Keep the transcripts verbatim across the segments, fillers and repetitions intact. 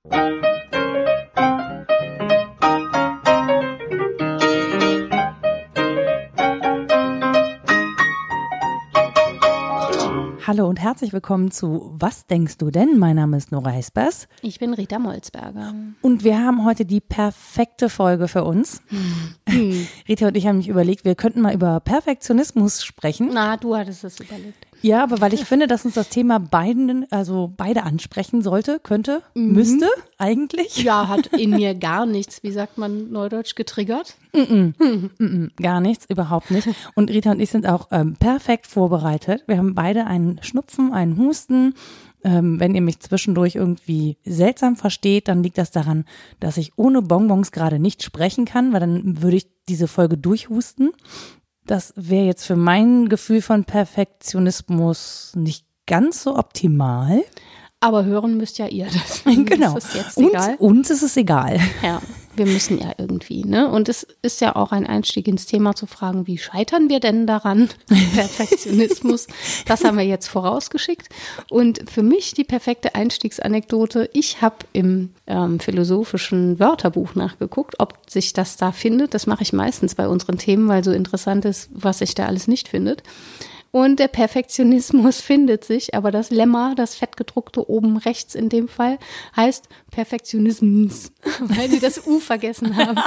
Hallo und herzlich willkommen zu Was denkst du denn? Mein Name ist Nora Hespers. Ich bin Rita Molzberger. Und wir haben heute die perfekte Folge für uns. Hm. Rita und ich haben mich überlegt, wir könnten mal über Perfektionismus sprechen. Na, du hattest es überlegt. Ja, aber weil ich finde, dass uns das Thema beiden, also beide ansprechen sollte, könnte, mhm. müsste eigentlich. Ja, hat in mir gar nichts, wie sagt man neudeutsch, getriggert? Mm-mm. Mm-mm. Gar nichts, überhaupt nicht. Und Rita und ich sind auch ähm, perfekt vorbereitet. Wir haben beide einen Schnupfen, einen Husten. Ähm, wenn ihr mich zwischendurch irgendwie seltsam versteht, dann liegt das daran, dass ich ohne Bonbons gerade nicht sprechen kann, weil dann würde ich diese Folge durchhusten. Das wäre jetzt für mein Gefühl von Perfektionismus nicht ganz so optimal. Aber hören müsst ja ihr das. Genau. Ist das jetzt uns, egal? uns ist es egal. Ja, wir müssen ja irgendwie, ne? Und es ist ja auch ein Einstieg ins Thema zu fragen, wie scheitern wir denn daran? Perfektionismus, das haben wir jetzt vorausgeschickt. Und für mich die perfekte Einstiegsanekdote, ich habe im ähm, philosophischen Wörterbuch nachgeguckt, ob sich das da findet. Das mache ich meistens bei unseren Themen, weil so interessant ist, was sich da alles nicht findet. Und der Perfektionismus findet sich, aber das Lemma, das fettgedruckte oben rechts in dem Fall, heißt Perfektionismus, weil sie das U vergessen haben.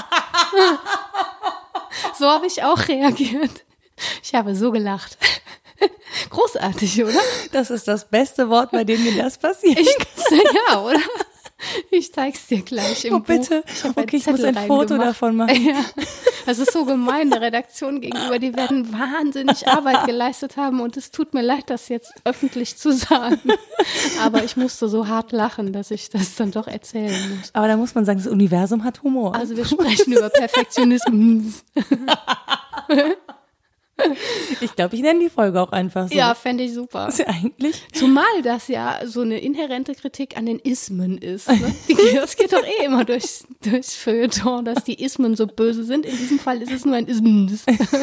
So habe ich auch reagiert. Ich habe so gelacht. Großartig, oder? Das ist das beste Wort, bei dem mir das passiert. Ich, ja, oder? Ich zeig's dir gleich im oh, bitte. Buch. Ich okay, ich muss ein Foto davon machen. Ja, das ist so gemein der Redaktion gegenüber. Die werden wahnsinnig Arbeit geleistet haben und es tut mir leid, das jetzt öffentlich zu sagen. Aber ich musste so hart lachen, dass ich das dann doch erzählen muss. Aber da muss man sagen, das Universum hat Humor. Also wir sprechen über Perfektionismus. Ich glaube, ich nenne die Folge auch einfach so. Ja, fände ich super. Das ist ja eigentlich. Zumal das ja so eine inhärente Kritik an den Ismen ist. Ne? Das geht doch eh immer durchs, durchs Feuilleton, dass die Ismen so böse sind. In diesem Fall ist es nur ein Ismen.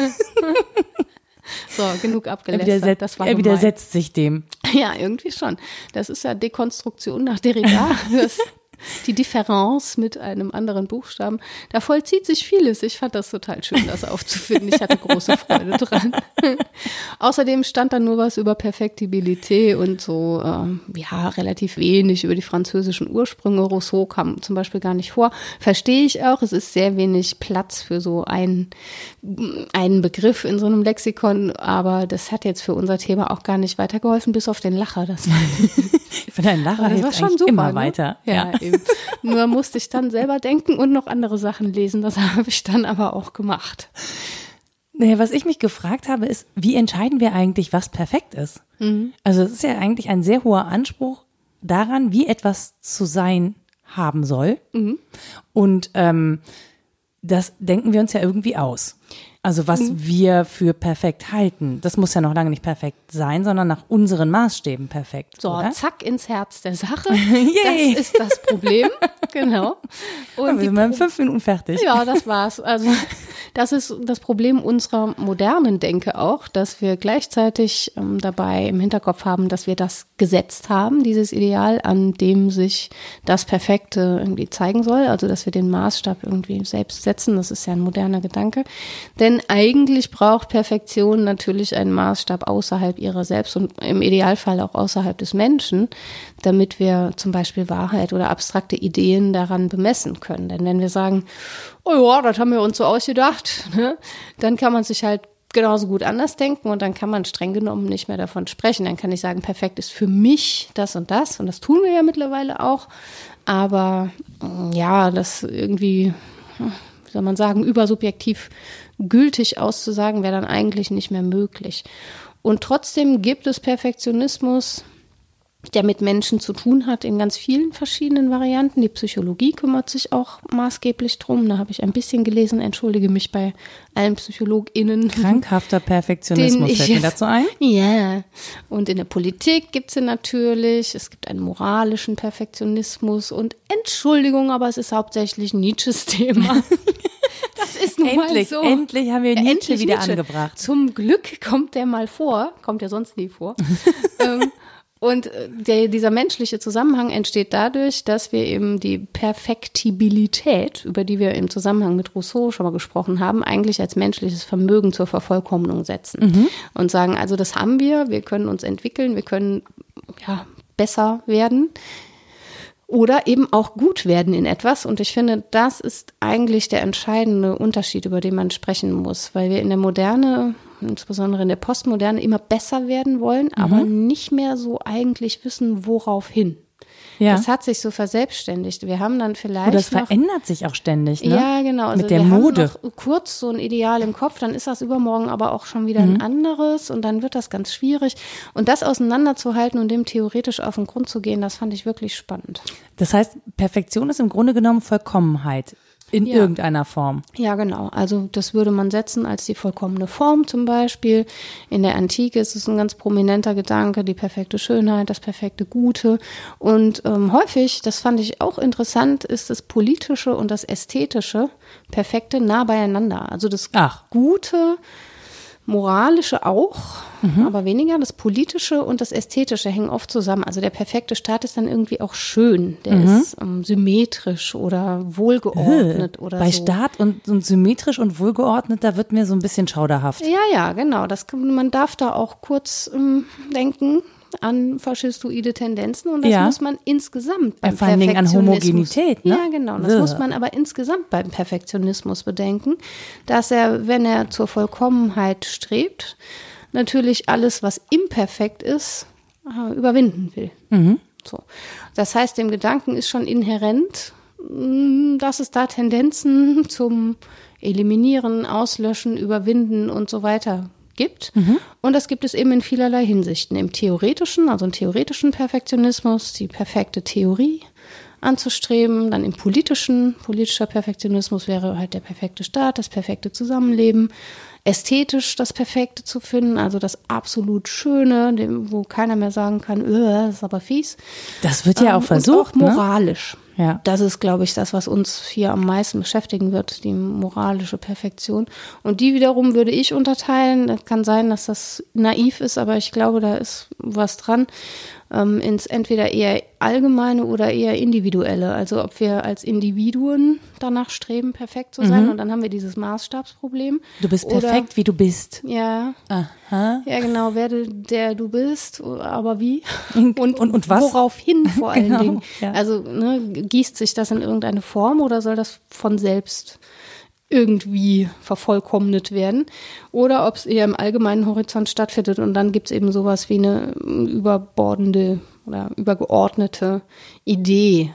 So, genug abgelästert. Er, widerset- das war er widersetzt sich dem. Ja, irgendwie schon. Das ist ja Dekonstruktion nach Derrida. Das Die Differenz mit einem anderen Buchstaben. Da vollzieht sich vieles. Ich fand das total schön, das aufzufinden. Ich hatte große Freude dran. Außerdem stand da nur was über Perfektibilität und so, ähm, ja, relativ wenig über die französischen Ursprünge. Rousseau kam zum Beispiel gar nicht vor. Verstehe ich auch. Es ist sehr wenig Platz für so einen, einen Begriff in so einem Lexikon. Aber das hat jetzt für unser Thema auch gar nicht weitergeholfen, bis auf den Lacher. Das war ich finde, ein Lacher hilft eigentlich super, immer ne? weiter. Ja, ja. Eben. Nur musste ich dann selber denken und noch andere Sachen lesen. Das habe ich dann aber auch gemacht. Naja, was ich mich gefragt habe, ist, wie entscheiden wir eigentlich, was perfekt ist? Mhm. Also es ist ja eigentlich ein sehr hoher Anspruch daran, wie etwas zu sein haben soll. Mhm. Und ähm, das denken wir uns ja irgendwie aus. Also was mhm. wir für perfekt halten, das muss ja noch lange nicht perfekt sein, sondern nach unseren Maßstäben perfekt. So, oder? Zack ins Herz der Sache. Das ist das Problem. Genau. Und ja, wir sind in fünf Minuten fertig. Ja, das war's. Also das ist das Problem unserer modernen Denke auch, dass wir gleichzeitig ähm, dabei im Hinterkopf haben, dass wir das gesetzt haben, dieses Ideal, an dem sich das Perfekte irgendwie zeigen soll. Also dass wir den Maßstab irgendwie selbst setzen. Das ist ja ein moderner Gedanke. Denn eigentlich braucht Perfektion natürlich einen Maßstab außerhalb ihrer selbst und im Idealfall auch außerhalb des Menschen, damit wir zum Beispiel Wahrheit oder abstrakte Ideen daran bemessen können. Denn wenn wir sagen, oh ja, das haben wir uns so ausgedacht, ne, dann kann man sich halt genauso gut anders denken und dann kann man streng genommen nicht mehr davon sprechen. Dann kann ich sagen, perfekt ist für mich das und das und das tun wir ja mittlerweile auch. Aber ja, das irgendwie, wie soll man sagen, übersubjektiv gültig auszusagen, wäre dann eigentlich nicht mehr möglich. Und trotzdem gibt es Perfektionismus, der mit Menschen zu tun hat, in ganz vielen verschiedenen Varianten. Die Psychologie kümmert sich auch maßgeblich drum. Da habe ich ein bisschen gelesen, entschuldige mich bei allen PsychologInnen. Krankhafter Perfektionismus fällt mir dazu ein. Ja, und in der Politik gibt es ihn natürlich. Es gibt einen moralischen Perfektionismus und Entschuldigung, aber es ist hauptsächlich Nietzsches Thema. Das ist nun endlich, mal so. Endlich haben wir ja, Nietzsche wieder Nietzsche. angebracht. Zum Glück kommt der mal vor. Kommt ja sonst nie vor. ähm, Und der, dieser menschliche Zusammenhang entsteht dadurch, dass wir eben die Perfektibilität, über die wir im Zusammenhang mit Rousseau schon mal gesprochen haben, eigentlich als menschliches Vermögen zur Vervollkommnung setzen. Mhm. Und sagen, also das haben wir, wir können uns entwickeln, wir können ja besser werden. Oder eben auch gut werden in etwas. Und ich finde, das ist eigentlich der entscheidende Unterschied, über den man sprechen muss. Weil wir in der Moderne, insbesondere in der Postmoderne, immer besser werden wollen, mhm. aber nicht mehr so eigentlich wissen, worauf hin. Ja. Das hat sich so verselbstständigt. Wir haben dann vielleicht Oder es noch, verändert sich auch ständig, ne? Ja, genau. Also mit der wir Mode. Haben noch kurz so ein Ideal im Kopf, dann ist das übermorgen aber auch schon wieder mhm. ein anderes und dann wird das ganz schwierig. Und das auseinanderzuhalten und dem theoretisch auf den Grund zu gehen, das fand ich wirklich spannend. Das heißt, Perfektion ist im Grunde genommen Vollkommenheit. In ja. irgendeiner Form. Ja, genau. Also das würde man setzen als die vollkommene Form zum Beispiel. In der Antike ist es ein ganz prominenter Gedanke, die perfekte Schönheit, das perfekte Gute. Und ähm, häufig, das fand ich auch interessant, ist das Politische und das Ästhetische Perfekte nah beieinander. Also das Ach. Gute, Moralische auch, mhm. aber weniger. Das Politische und das Ästhetische hängen oft zusammen. Also der perfekte Staat ist dann irgendwie auch schön. Der mhm. ist ähm, symmetrisch oder wohlgeordnet äh, oder bei so. Bei Staat und, und symmetrisch und wohlgeordnet, da wird mir so ein bisschen schauderhaft. Ja, ja, genau. Das kann, man darf da auch kurz ähm, denken an faschistoide Tendenzen und das ja. muss man insgesamt beim Vor allen Dingen an Homogenität, ne? Ja, genau. Das ja. muss man aber insgesamt beim Perfektionismus bedenken, dass er, wenn er zur Vollkommenheit strebt, natürlich alles, was imperfekt ist, überwinden will. Mhm. So. Das heißt, dem Gedanken ist schon inhärent, dass es da Tendenzen zum Eliminieren, Auslöschen, Überwinden und so weiter gibt. Mhm. Und das gibt es eben in vielerlei Hinsichten. Im theoretischen, also im theoretischen Perfektionismus, die perfekte Theorie anzustreben. Dann im politischen, politischer Perfektionismus wäre halt der perfekte Staat, das perfekte Zusammenleben. Ästhetisch das Perfekte zu finden, also das absolut Schöne, dem, wo keiner mehr sagen kann, das ist aber fies. Das wird ja auch ähm, versucht, und auch moralisch. Ne? Ja. Das ist, glaube ich, das, was uns hier am meisten beschäftigen wird, die moralische Perfektion. Und die wiederum würde ich unterteilen. Das kann sein, dass das naiv ist, aber ich glaube, da ist was dran. Ähm, ins entweder eher allgemeine oder eher individuelle. Also ob wir als Individuen danach streben, perfekt zu sein. Mhm. Und dann haben wir dieses Maßstabsproblem. Du bist perfekt, oder, wie du bist. Ja. Aha. Ja, genau. Werde der du bist, aber wie? Und, und, und was? Worauf hin vor allen genau, Dingen. Ja. Also ne, gießt sich das in irgendeine Form oder soll das von selbst irgendwie vervollkommnet werden oder ob es eher im allgemeinen Horizont stattfindet und dann gibt es eben sowas wie eine überbordende oder übergeordnete Idee.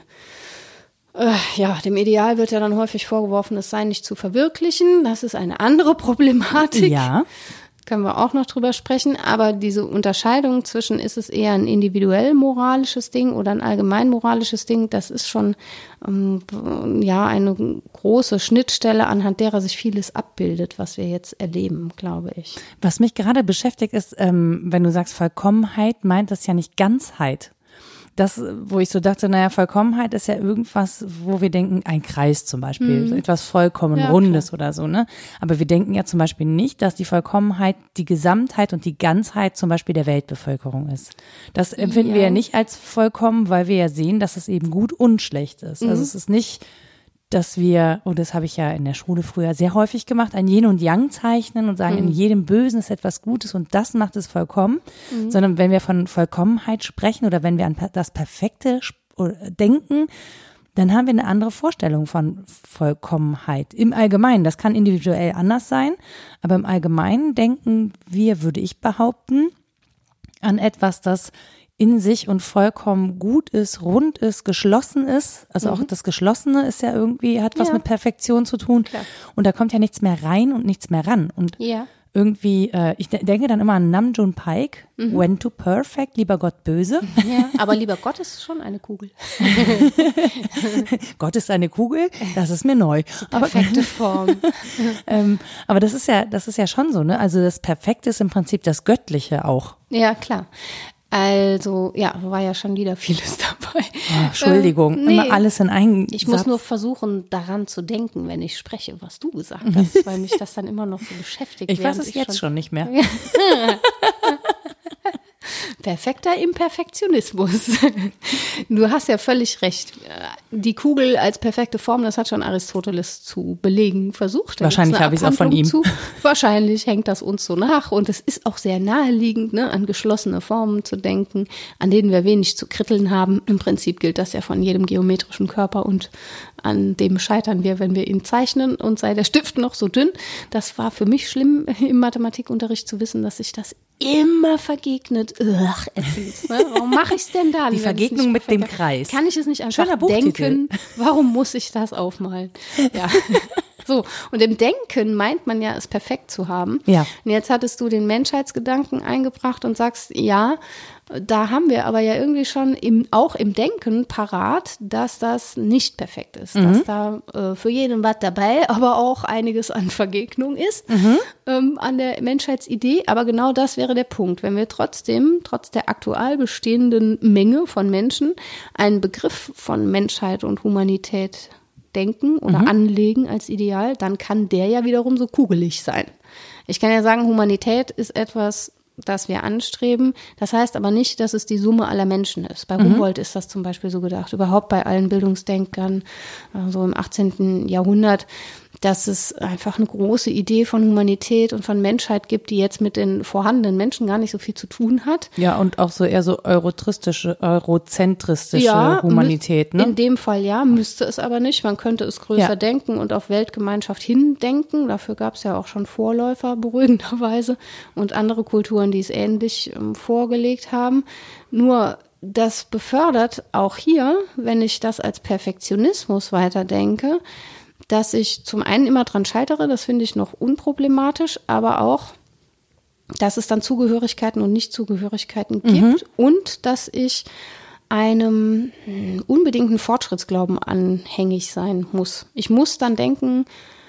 Äh, ja, dem Ideal wird ja dann häufig vorgeworfen, es sei nicht zu verwirklichen. Das ist eine andere Problematik. Ja. Können wir auch noch drüber sprechen, aber diese Unterscheidung zwischen, ist es eher ein individuell moralisches Ding oder ein allgemein moralisches Ding, das ist schon ähm, ja eine große Schnittstelle, anhand derer sich vieles abbildet, was wir jetzt erleben, glaube ich. Was mich gerade beschäftigt ist, ähm, wenn du sagst Vollkommenheit, meint das ja nicht Ganzheit. Das, wo ich so dachte, naja, Vollkommenheit ist ja irgendwas, wo wir denken, ein Kreis zum Beispiel, mhm. etwas vollkommen ja, Rundes klar. oder so, ne? Aber wir denken ja zum Beispiel nicht, dass die Vollkommenheit die Gesamtheit und die Ganzheit zum Beispiel der Weltbevölkerung ist. Das empfinden ja. wir ja nicht als vollkommen, weil wir ja sehen, dass es eben gut und schlecht ist. Mhm. Also es ist nicht, dass wir, und das habe ich ja in der Schule früher sehr häufig gemacht, ein Yin und Yang zeichnen und sagen, mhm. in jedem Bösen ist etwas Gutes und das macht es vollkommen, mhm. sondern wenn wir von Vollkommenheit sprechen oder wenn wir an das Perfekte denken, dann haben wir eine andere Vorstellung von Vollkommenheit. Im Allgemeinen, das kann individuell anders sein, aber im Allgemeinen denken wir, würde ich behaupten, an etwas, das in sich und vollkommen gut ist, rund ist, geschlossen ist. Also mhm. auch das Geschlossene ist ja irgendwie, hat was ja. mit Perfektion zu tun. Klar. Und da kommt ja nichts mehr rein und nichts mehr ran. Und ja. irgendwie, äh, ich de- denke dann immer an Nam-June Paik, mhm. When to Perfect, lieber Gott böse. Ja, aber lieber Gott ist schon eine Kugel. Gott ist eine Kugel, das ist mir neu. Perfekte aber, Form. ähm, aber das ist ja, das ist ja schon so, ne? Also das Perfekte ist im Prinzip das Göttliche auch. Ja, klar. Also, ja, war ja schon wieder vieles dabei. Oh, Entschuldigung, ähm, nee, immer alles in einen Ich Satz. muss nur versuchen, daran zu denken, wenn ich spreche, was du gesagt hast, weil mich das dann immer noch so beschäftigt. Ich weiß es jetzt schon, schon nicht mehr. Perfekter Imperfektionismus. Du hast ja völlig recht. Die Kugel als perfekte Form, das hat schon Aristoteles zu belegen versucht. Da Wahrscheinlich habe ich es auch von ihm. Zu. Wahrscheinlich hängt das uns so nach und es ist auch sehr naheliegend, ne, an geschlossene Formen zu denken, an denen wir wenig zu kritteln haben. Im Prinzip gilt das ja von jedem geometrischen Körper und an dem scheitern wir, wenn wir ihn zeichnen und sei der Stift noch so dünn. Das war für mich schlimm im Mathematikunterricht zu wissen, dass sich das immer vergegnet. Ugh, ätzend, ne? Warum mache ich es denn dann? Die Vergegnung mit dem Kreis. Kann ich es nicht einfach denken? Warum muss ich das aufmalen? Ja. So, und im Denken meint man ja, es perfekt zu haben. Ja. Und jetzt hattest du den Menschheitsgedanken eingebracht und sagst, ja, da haben wir aber ja irgendwie schon im, auch im Denken parat, dass das nicht perfekt ist. Mhm. Dass da äh, für jeden was dabei, aber auch einiges an Vergegnung ist mhm. ähm, an der Menschheitsidee. Aber genau das wäre der Punkt. Wenn wir trotzdem, trotz der aktuell bestehenden Menge von Menschen, einen Begriff von Menschheit und Humanität denken oder mhm. anlegen als Ideal, dann kann der ja wiederum so kugelig sein. Ich kann ja sagen, Humanität ist etwas, das wir anstreben. Das heißt aber nicht, dass es die Summe aller Menschen ist. Bei mhm. Humboldt ist das zum Beispiel so gedacht, überhaupt bei allen Bildungsdenkern, so im achtzehnten Jahrhundert, dass es einfach eine große Idee von Humanität und von Menschheit gibt, die jetzt mit den vorhandenen Menschen gar nicht so viel zu tun hat. Ja, und auch so eher so eurozentrische, eurozentristische ja, Humanität, ne? In dem Fall ja, müsste es aber nicht. Man könnte es größer ja. denken und auf Weltgemeinschaft hindenken. Dafür gab es ja auch schon Vorläufer, beruhigenderweise, und andere Kulturen, die es ähnlich ähm, vorgelegt haben. Nur das befördert auch hier, wenn ich das als Perfektionismus weiterdenke, dass ich zum einen immer dran scheitere, das finde ich noch unproblematisch, aber auch, dass es dann Zugehörigkeiten und Nichtzugehörigkeiten gibt mhm. und dass ich einem unbedingten Fortschrittsglauben anhängig sein muss. Ich muss dann denken,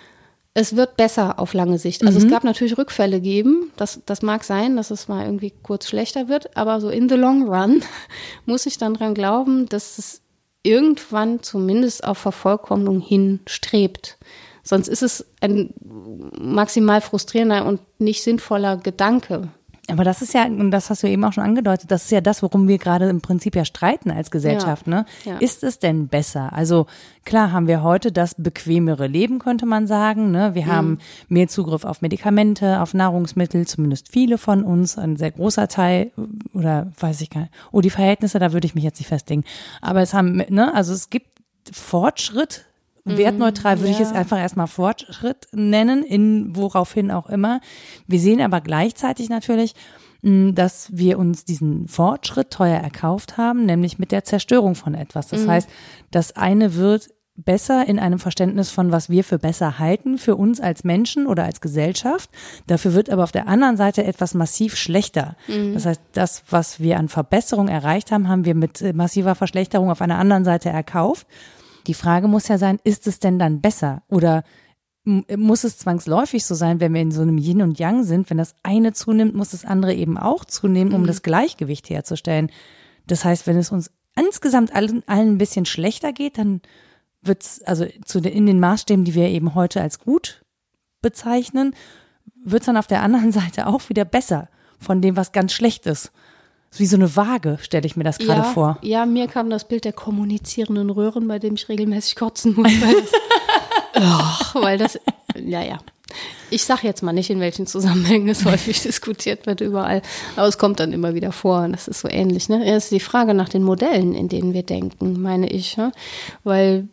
es wird besser auf lange Sicht. Also mhm. es gab natürlich Rückfälle geben, das, das mag sein, dass es mal irgendwie kurz schlechter wird, aber so in the long run muss ich dann dran glauben, dass es irgendwann zumindest auf Vervollkommnung hinstrebt. Sonst ist es ein maximal frustrierender und nicht sinnvoller Gedanke. Aber das ist ja, und das hast du eben auch schon angedeutet, das ist ja das, worum wir gerade im Prinzip ja streiten als Gesellschaft, ja, ne? Ja. Ist es denn besser? Also klar haben wir heute das bequemere Leben, könnte man sagen, ne? Wir mhm. haben mehr Zugriff auf Medikamente, auf Nahrungsmittel, zumindest viele von uns, ein sehr großer Teil, oder weiß ich gar nicht. Oh, die Verhältnisse, da würde ich mich jetzt nicht festlegen. Aber es haben, ne, also es gibt Fortschritt. Wertneutral würde ja. ich es einfach erstmal Fortschritt nennen, in woraufhin auch immer. Wir sehen aber gleichzeitig natürlich, dass wir uns diesen Fortschritt teuer erkauft haben, nämlich mit der Zerstörung von etwas. Das mhm. heißt, das eine wird besser in einem Verständnis von, was wir für besser halten, für uns als Menschen oder als Gesellschaft. Dafür wird aber auf der anderen Seite etwas massiv schlechter. Mhm. Das heißt, das, was wir an Verbesserung erreicht haben, haben wir mit massiver Verschlechterung auf einer anderen Seite erkauft. Die Frage muss ja sein, ist es denn dann besser? Oder m- muss es zwangsläufig so sein, wenn wir in so einem Yin und Yang sind, wenn das eine zunimmt, muss das andere eben auch zunehmen, um mhm. das Gleichgewicht herzustellen. Das heißt, wenn es uns insgesamt allen, allen ein bisschen schlechter geht, dann wird es, also zu den, in den Maßstäben, die wir eben heute als gut bezeichnen, wird es dann auf der anderen Seite auch wieder besser von dem, was ganz schlecht ist. Wie so eine Waage, stelle ich mir das gerade ja, vor. Ja, mir kam das Bild der kommunizierenden Röhren, bei dem ich regelmäßig kotzen muss. Weil das, oh, weil das, ja, ja. Ich sage jetzt mal nicht, in welchen Zusammenhängen es häufig diskutiert wird überall, aber es kommt dann immer wieder vor und das ist so ähnlich. Ne? Es ist die Frage nach den Modellen, in denen wir denken, meine ich. Ne? Weil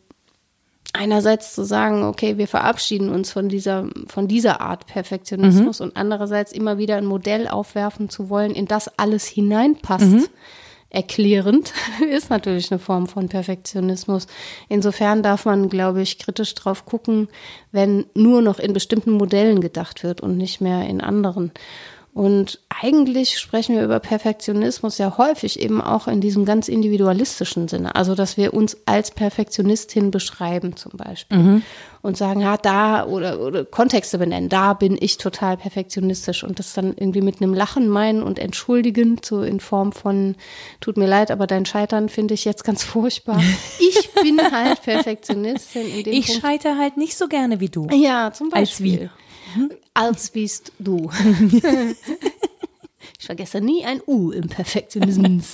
einerseits zu sagen, okay, wir verabschieden uns von dieser, von dieser Art Perfektionismus mhm. und andererseits immer wieder ein Modell aufwerfen zu wollen, in das alles hineinpasst, mhm. erklärend, ist natürlich eine Form von Perfektionismus. Insofern darf man, glaube ich, kritisch drauf gucken, wenn nur noch in bestimmten Modellen gedacht wird und nicht mehr in anderen. Und eigentlich sprechen wir über Perfektionismus ja häufig eben auch in diesem ganz individualistischen Sinne. Also, dass wir uns als Perfektionistin beschreiben zum Beispiel mhm. und sagen, ja, da oder, oder Kontexte benennen, da bin ich total perfektionistisch und das dann irgendwie mit einem Lachen meinen und entschuldigend, so in Form von, tut mir leid, aber dein Scheitern finde ich jetzt ganz furchtbar. Ich bin halt Perfektionistin. In dem ich Punkt. scheitere halt nicht so gerne wie du. Ja, zum Beispiel. Als wie. Als bist du. Ich vergesse nie ein U im Perfektionismus.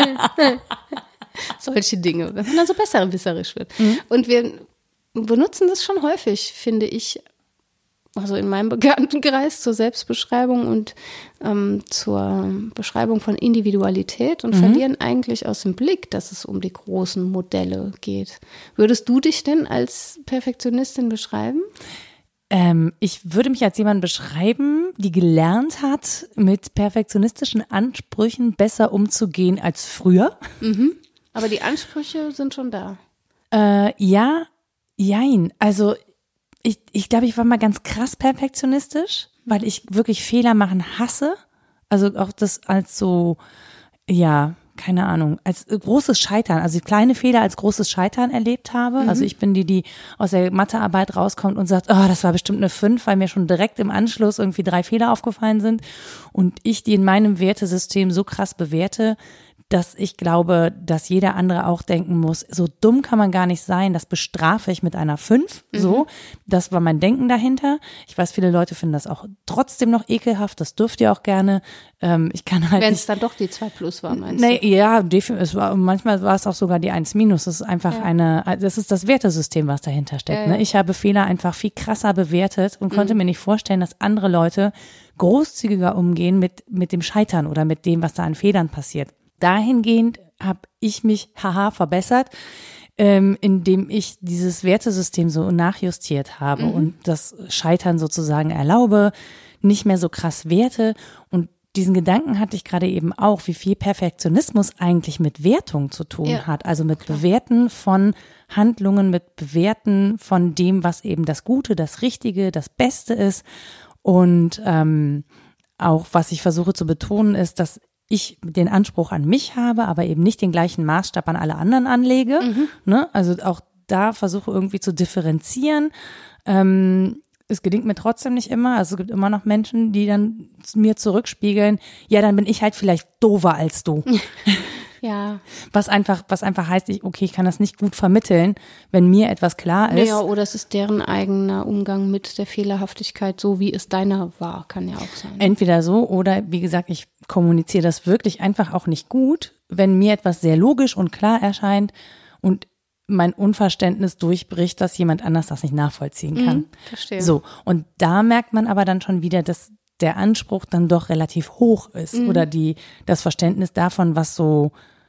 Solche Dinge, wenn man dann so besserwisserisch wird. Mhm. Und wir benutzen das schon häufig, finde ich, also in meinem Bekanntenkreis zur Selbstbeschreibung und ähm, zur Beschreibung von Individualität und mhm. verlieren eigentlich aus dem Blick, dass es um die großen Modelle geht. Würdest du dich denn als Perfektionistin beschreiben? Ähm, ich würde mich als jemand beschreiben, die gelernt hat, mit perfektionistischen Ansprüchen besser umzugehen als früher. Mhm. Aber die Ansprüche sind schon da. Äh, ja, jein. Also ich, ich glaube, ich war mal ganz krass perfektionistisch, weil ich wirklich Fehler machen hasse. Also auch das als so, ja, keine Ahnung, als großes Scheitern, also kleine Fehler als großes Scheitern erlebt habe. Mhm. Also ich bin die, die aus der Mathearbeit rauskommt und sagt, oh, das war bestimmt eine fünf, weil mir schon direkt im Anschluss irgendwie drei Fehler aufgefallen sind. Und ich die in meinem Wertesystem so krass bewerte, dass ich glaube, dass jeder andere auch denken muss, so dumm kann man gar nicht sein, das bestrafe ich mit einer fünf, mhm. so. Das war mein Denken dahinter. Ich weiß, viele Leute finden das auch trotzdem noch ekelhaft, das dürft ihr auch gerne. Ähm, ich kann halt Wenn es dann doch die zwei plus war, meinst nee, du? Ja, es war, manchmal war es auch sogar die eins minus. Das ist einfach ja. eine, das ist das Wertesystem, was dahinter steckt. Ja, ja. Ne? Ich habe Fehler einfach viel krasser bewertet und mhm. konnte mir nicht vorstellen, dass andere Leute großzügiger umgehen mit, mit dem Scheitern oder mit dem, was da an Fehlern passiert. Dahingehend habe ich mich, haha, verbessert, ähm, indem ich dieses Wertesystem so nachjustiert habe mhm. und das Scheitern sozusagen erlaube, nicht mehr so krass werte. Und diesen Gedanken hatte ich gerade eben auch, wie viel Perfektionismus eigentlich mit Wertung zu tun ja. hat. Also mit Bewerten von Handlungen, mit Bewerten von dem, was eben das Gute, das Richtige, das Beste ist. Und ähm, auch, was ich versuche zu betonen, ist, dass ich den Anspruch an mich habe, aber eben nicht den gleichen Maßstab an alle anderen anlege. Mhm. Ne? Also auch da versuche irgendwie zu differenzieren. Ähm, es gelingt mir trotzdem nicht immer. Also es gibt immer noch Menschen, die dann mir zurückspiegeln, ja, dann bin ich halt vielleicht doofer als du. Ja. Was einfach, was einfach heißt, ich, okay, ich kann das nicht gut vermitteln, wenn mir etwas klar ist. Ja, oder es ist deren eigener Umgang mit der Fehlerhaftigkeit, so wie es deiner war, kann ja auch sein. Entweder so oder, wie gesagt, ich kommuniziere das wirklich einfach auch nicht gut, wenn mir etwas sehr logisch und klar erscheint und mein Unverständnis durchbricht, dass jemand anders das nicht nachvollziehen kann. Mhm, verstehe. So, und da merkt man aber dann schon wieder, dass der Anspruch dann doch relativ hoch ist mhm. oder die das Verständnis davon, was so,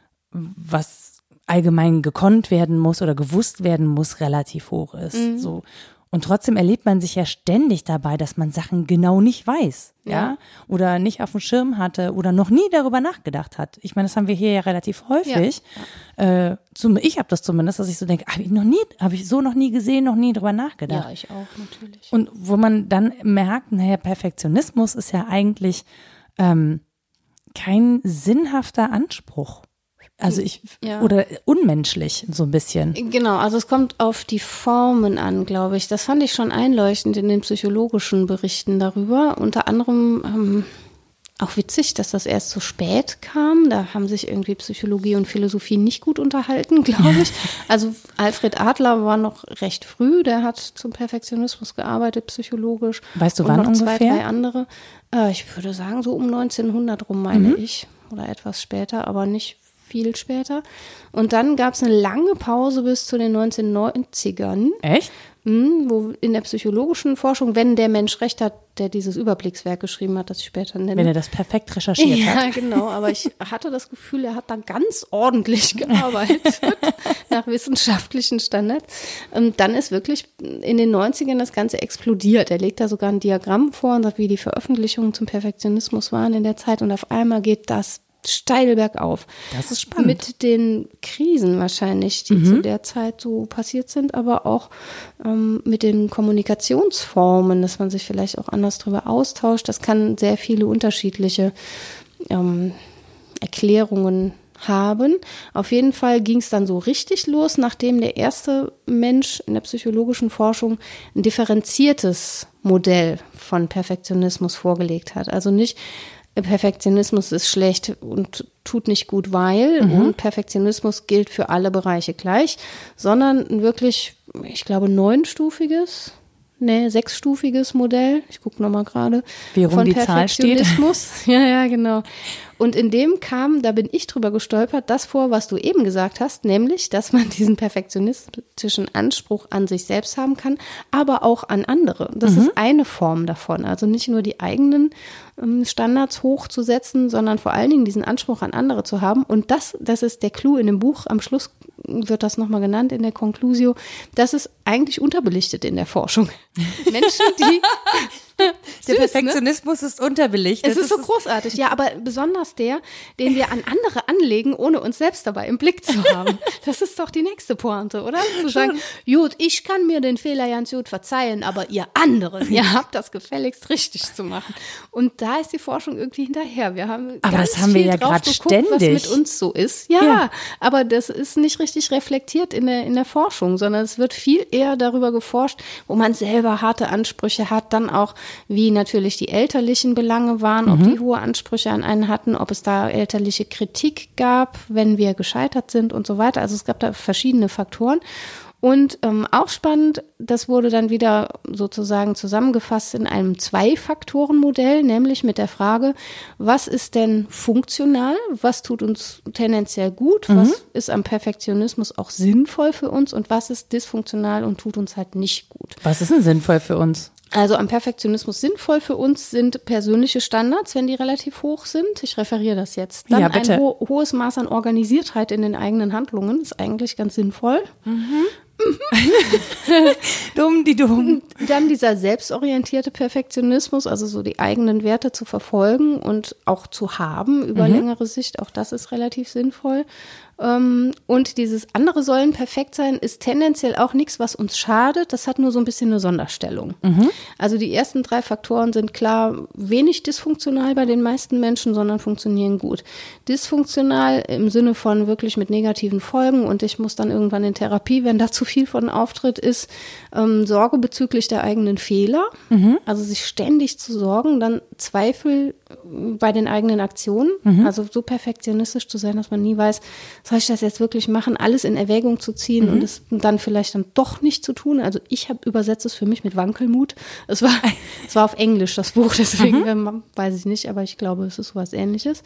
was allgemein gekonnt werden muss oder gewusst werden muss, relativ hoch ist. Mhm. So. Und trotzdem erlebt man sich ja ständig dabei, dass man Sachen genau nicht weiß, ja, ja? oder nicht auf dem Schirm hatte oder noch nie darüber nachgedacht hat. Ich meine, das haben wir hier ja relativ häufig. Ja. Ja. Äh, zum, ich habe das zumindest, dass ich so denke, habe ich noch nie, habe ich so noch nie gesehen, noch nie drüber nachgedacht. Ja, ich auch natürlich. Und wo man dann merkt, naja, Perfektionismus ist ja eigentlich ähm, kein sinnhafter Anspruch. Also ich, ja. oder unmenschlich so ein bisschen. Genau, also es kommt auf die Formen an, glaube ich. Das fand ich schon einleuchtend in den psychologischen Berichten darüber. Unter anderem ähm, auch witzig, dass das erst so spät kam. Da haben sich irgendwie Psychologie und Philosophie nicht gut unterhalten, glaube ich. Also Alfred Adler war noch recht früh, der hat zum Perfektionismus gearbeitet, psychologisch. Weißt du, und wann noch ungefähr? Zwei, drei andere. Äh, ich würde sagen, so um neunzehnhundert rum, meine mhm. ich. Oder etwas später, aber nicht viel später. Und dann gab es eine lange Pause bis zu den neunzehnhundertneunzigern. Echt? Wo in der psychologischen Forschung, wenn der Mensch recht hat, der dieses Überblickswerk geschrieben hat, das ich später nenne. Wenn er das perfekt recherchiert ja, hat. Ja, genau. Aber ich hatte das Gefühl, er hat da ganz ordentlich gearbeitet, nach wissenschaftlichen Standards. Und dann ist wirklich in den neunzigern das Ganze explodiert. Er legt da sogar ein Diagramm vor und sagt, wie die Veröffentlichungen zum Perfektionismus waren in der Zeit. Und auf einmal geht das steil bergauf. Das ist spannend. Mit den Krisen wahrscheinlich, die mhm. zu der Zeit so passiert sind, aber auch ähm, mit den Kommunikationsformen, dass man sich vielleicht auch anders drüber austauscht. Das kann sehr viele unterschiedliche ähm, Erklärungen haben. Auf jeden Fall ging es dann so richtig los, nachdem der erste Mensch in der psychologischen Forschung ein differenziertes Modell von Perfektionismus vorgelegt hat. Also nicht Perfektionismus ist schlecht und tut nicht gut, weil mhm. und Perfektionismus gilt für alle Bereiche gleich, sondern ein wirklich, ich glaube, neunstufiges nee, sechsstufiges Modell. Ich gucke nochmal gerade. Wie rum die Zahl steht. Ja, ja, genau. Und in dem kam, da bin ich drüber gestolpert, das vor, was du eben gesagt hast, nämlich, dass man diesen perfektionistischen Anspruch an sich selbst haben kann, aber auch an andere. Das mhm. ist eine Form davon. Also nicht nur die eigenen ähm, Standards hochzusetzen, sondern vor allen Dingen diesen Anspruch an andere zu haben. Und das, das ist der Clou in dem Buch. Am Schluss wird das nochmal genannt in der Conclusio. Das ist eigentlich unterbelichtet in der Forschung. Menschen, die Der Süß, Perfektionismus ne? ist unterbelichtet. Es ist so großartig, ja, aber besonders der, den wir an andere anlegen, ohne uns selbst dabei im Blick zu haben. Das ist doch die nächste Pointe, oder? Zu sagen, gut, ich kann mir den Fehler ganz gut verzeihen, aber ihr anderen, ihr habt das gefälligst richtig zu machen. Und da ist die Forschung irgendwie hinterher. Wir haben aber ganz das haben viel wir ja drauf gerade geguckt, ständig. Was mit uns so ist. Ja, ja, aber das ist nicht richtig reflektiert in der, in der Forschung, sondern es wird viel eher darüber geforscht, wo man selber harte Ansprüche hat, dann auch wie natürlich die elterlichen Belange waren, ob mhm. die hohe Ansprüche an einen hatten, ob es da elterliche Kritik gab, wenn wir gescheitert sind und so weiter. Also es gab da verschiedene Faktoren. Und ähm, auch spannend, das wurde dann wieder sozusagen zusammengefasst in einem Zwei-Faktoren-Modell, nämlich mit der Frage, was ist denn funktional, was tut uns tendenziell gut, mhm. was ist am Perfektionismus auch sinnvoll für uns und was ist dysfunktional und tut uns halt nicht gut. Was ist denn sinnvoll für uns? Also am Perfektionismus sinnvoll für uns sind persönliche Standards, wenn die relativ hoch sind. Ich referiere das jetzt. Dann ja, bitte. ein ho- hohes Maß an Organisiertheit in den eigenen Handlungen ist eigentlich ganz sinnvoll. Mhm. Dumm, die dumm. Dann dieser selbstorientierte Perfektionismus, also so die eigenen Werte zu verfolgen und auch zu haben über mhm. längere Sicht, auch das ist relativ sinnvoll. Und dieses andere sollen perfekt sein, ist tendenziell auch nichts, was uns schadet. Das hat nur so ein bisschen eine Sonderstellung. Mhm. Also die ersten drei Faktoren sind klar wenig dysfunktional bei den meisten Menschen, sondern funktionieren gut. Dysfunktional im Sinne von wirklich mit negativen Folgen und ich muss dann irgendwann in Therapie, wenn da zu viel von Auftritt ist, ähm, Sorge bezüglich der eigenen Fehler, mhm. also sich ständig zu sorgen, dann Zweifel bei den eigenen Aktionen, mhm. also so perfektionistisch zu sein, dass man nie weiß, soll ich das jetzt wirklich machen, alles in Erwägung zu ziehen mhm. und es dann vielleicht dann doch nicht zu tun. Also ich habe übersetzt es für mich mit Wankelmut. Es war, es war auf Englisch das Buch, deswegen mhm. weiß ich nicht, aber ich glaube, es ist sowas Ähnliches.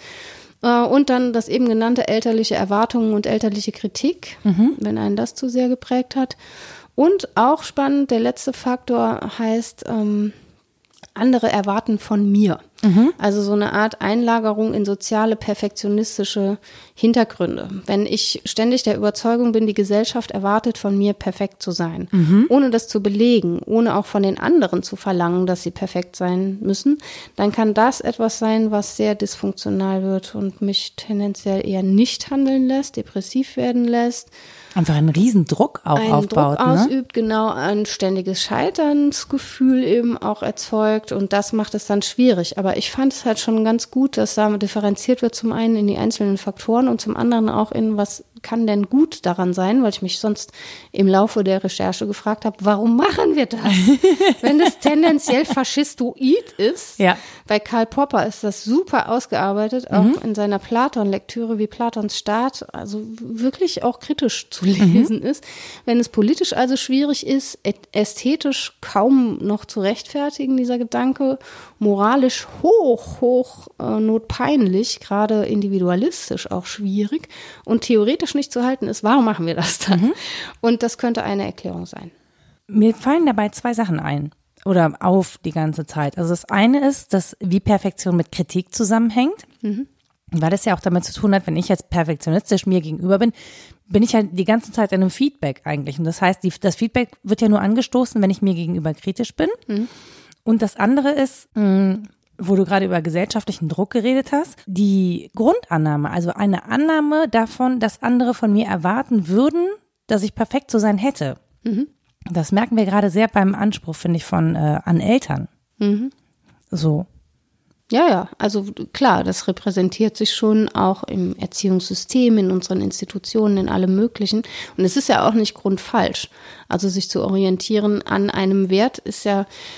Und dann das eben genannte elterliche Erwartungen und elterliche Kritik, mhm. wenn einen das zu sehr geprägt hat. Und auch spannend, der letzte Faktor heißt, ähm, andere erwarten von mir. Mhm. Also so eine Art Einlagerung in soziale, perfektionistische Hintergründe. Wenn ich ständig der Überzeugung bin, die Gesellschaft erwartet von mir, perfekt zu sein, mhm. ohne das zu belegen, ohne auch von den anderen zu verlangen, dass sie perfekt sein müssen, dann kann das etwas sein, was sehr dysfunktional wird und mich tendenziell eher nicht handeln lässt, depressiv werden lässt. Einfach einen riesen Druck auch einen aufbaut. Druck ne? ausübt, genau, ein ständiges Scheiternsgefühl eben auch erzeugt und das macht es dann schwierig. Aber ich fand es halt schon ganz gut, dass da differenziert wird, zum einen in die einzelnen Faktoren und zum anderen auch in, was kann denn gut daran sein, weil ich mich sonst im Laufe der Recherche gefragt habe, warum machen wir das? Wenn das tendenziell faschistoid ist, ja. Bei Karl Popper ist das super ausgearbeitet, auch mhm. in seiner Platon-Lektüre, wie Platons Staat, also wirklich auch kritisch zu lesen mhm. ist. Wenn es politisch also schwierig ist, ästhetisch kaum noch zu rechtfertigen, dieser Gedanke, moralisch hoch, hoch äh, notpeinlich, gerade individualistisch auch schwierig und theoretisch nicht zu halten ist, warum machen wir das dann? Mhm. Und das könnte eine Erklärung sein. Mir fallen dabei zwei Sachen ein oder auf die ganze Zeit. Also das eine ist, dass wie Perfektion mit Kritik zusammenhängt, mhm. weil das ja auch damit zu tun hat, wenn ich jetzt perfektionistisch mir gegenüber bin, bin ich ja die ganze Zeit in einem Feedback eigentlich. Und das heißt, die, das Feedback wird ja nur angestoßen, wenn ich mir gegenüber kritisch bin. Mhm. Und das andere ist, mh, wo du gerade über gesellschaftlichen Druck geredet hast, die Grundannahme, also eine Annahme davon, dass andere von mir erwarten würden, dass ich perfekt zu sein hätte. Mhm. Das merken wir gerade sehr beim Anspruch, finde ich, von äh, an Eltern. Mhm. So. Ja, ja, also klar, das repräsentiert sich schon auch im Erziehungssystem, in unseren Institutionen, in allem Möglichen. Und es ist ja auch nicht grundfalsch. Also sich zu orientieren an einem Wert ist ja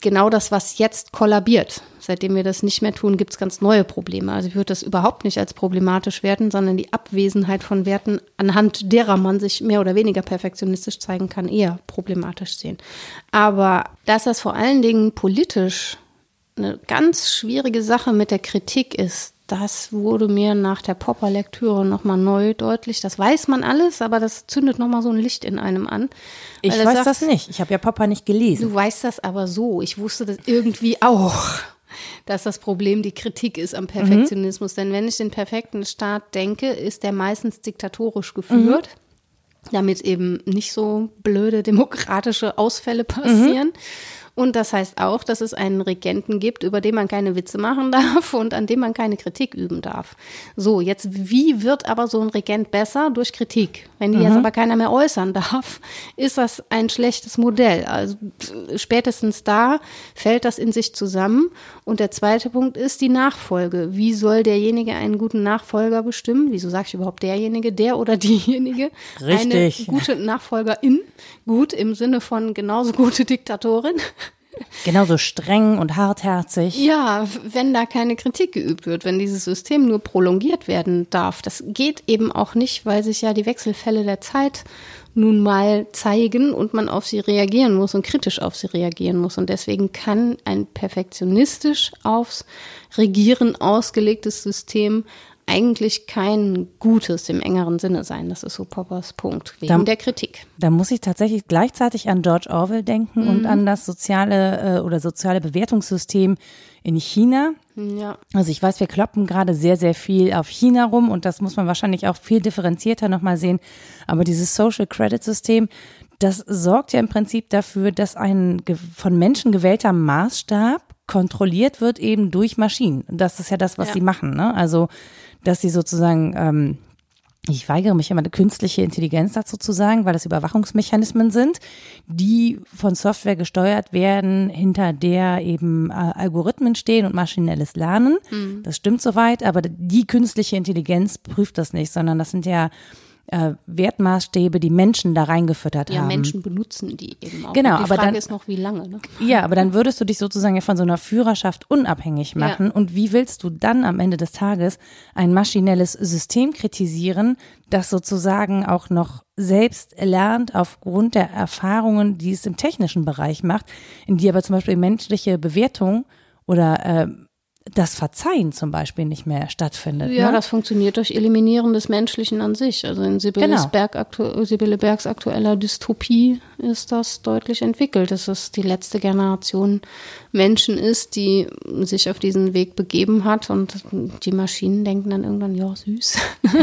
genau das, was jetzt kollabiert. Seitdem wir das nicht mehr tun, gibt es ganz neue Probleme. Also ich würde das überhaupt nicht als problematisch werten, sondern die Abwesenheit von Werten, anhand derer man sich mehr oder weniger perfektionistisch zeigen kann, eher problematisch sehen. Aber dass das vor allen Dingen politisch eine ganz schwierige Sache mit der Kritik ist, das wurde mir nach der Popper-Lektüre nochmal neu deutlich. Das weiß man alles, aber das zündet nochmal so ein Licht in einem an. Ich weiß sagt, das nicht. Ich habe ja Popper nicht gelesen. Du weißt das aber so. Ich wusste das irgendwie auch, dass das Problem die Kritik ist am Perfektionismus. Mhm. Denn wenn ich den perfekten Staat denke, ist der meistens diktatorisch geführt, mhm. damit eben nicht so blöde demokratische Ausfälle passieren. Mhm. Und das heißt auch, dass es einen Regenten gibt, über den man keine Witze machen darf und an dem man keine Kritik üben darf. So, jetzt, wie wird aber so ein Regent besser? Durch Kritik. Wenn die mhm. jetzt aber keiner mehr äußern darf, ist das ein schlechtes Modell. Also spätestens da fällt das in sich zusammen. Und der zweite Punkt ist die Nachfolge. Wie soll derjenige einen guten Nachfolger bestimmen? Wieso sage ich überhaupt derjenige, der oder diejenige? Richtig. Eine gute Nachfolgerin. Gut im Sinne von genauso gute Diktatorin. Genauso streng und hartherzig. Ja, wenn da keine Kritik geübt wird, wenn dieses System nur prolongiert werden darf. Das geht eben auch nicht, weil sich ja die Wechselfälle der Zeit nun mal zeigen und man auf sie reagieren muss und kritisch auf sie reagieren muss. Und deswegen kann ein perfektionistisch aufs Regieren ausgelegtes System eigentlich kein gutes im engeren Sinne sein. Das ist so Poppers Punkt, wegen da, der Kritik. Da muss ich tatsächlich gleichzeitig an George Orwell denken mhm. und an das soziale äh, oder soziale Bewertungssystem in China. Ja. Also ich weiß, wir kloppen gerade sehr, sehr viel auf China rum und das muss man wahrscheinlich auch viel differenzierter nochmal sehen. Aber dieses Social Credit System, das sorgt ja im Prinzip dafür, dass ein von Menschen gewählter Maßstab kontrolliert wird eben durch Maschinen. Das ist ja das, was ja. sie machen, ne? Also dass sie sozusagen, ähm, ich weigere mich immer eine künstliche Intelligenz dazu zu sagen, weil das Überwachungsmechanismen sind, die von Software gesteuert werden, hinter der eben äh, Algorithmen stehen und maschinelles Lernen. Mhm. Das stimmt soweit, aber die künstliche Intelligenz prüft das nicht, sondern das sind ja Äh, Wertmaßstäbe, die Menschen da reingefüttert ja, haben. Ja, Menschen benutzen die eben auch. Genau, und die aber Frage dann, ist noch, wie lange, ne? Ja, aber dann würdest du dich sozusagen ja von so einer Führerschaft unabhängig machen. Ja. Und wie willst du dann am Ende des Tages ein maschinelles System kritisieren, das sozusagen auch noch selbst lernt aufgrund der Erfahrungen, die es im technischen Bereich macht, in die aber zum Beispiel menschliche Bewertung oder äh, das Verzeihen zum Beispiel nicht mehr stattfindet. Ja, ne? Das funktioniert durch Eliminieren des Menschlichen an sich. Also in Sibylle, genau. Berg aktu- Sibylle Bergs aktueller Dystopie ist das deutlich entwickelt, dass es die letzte Generation Menschen ist, die sich auf diesen Weg begeben hat und die Maschinen denken dann irgendwann, ja, süß.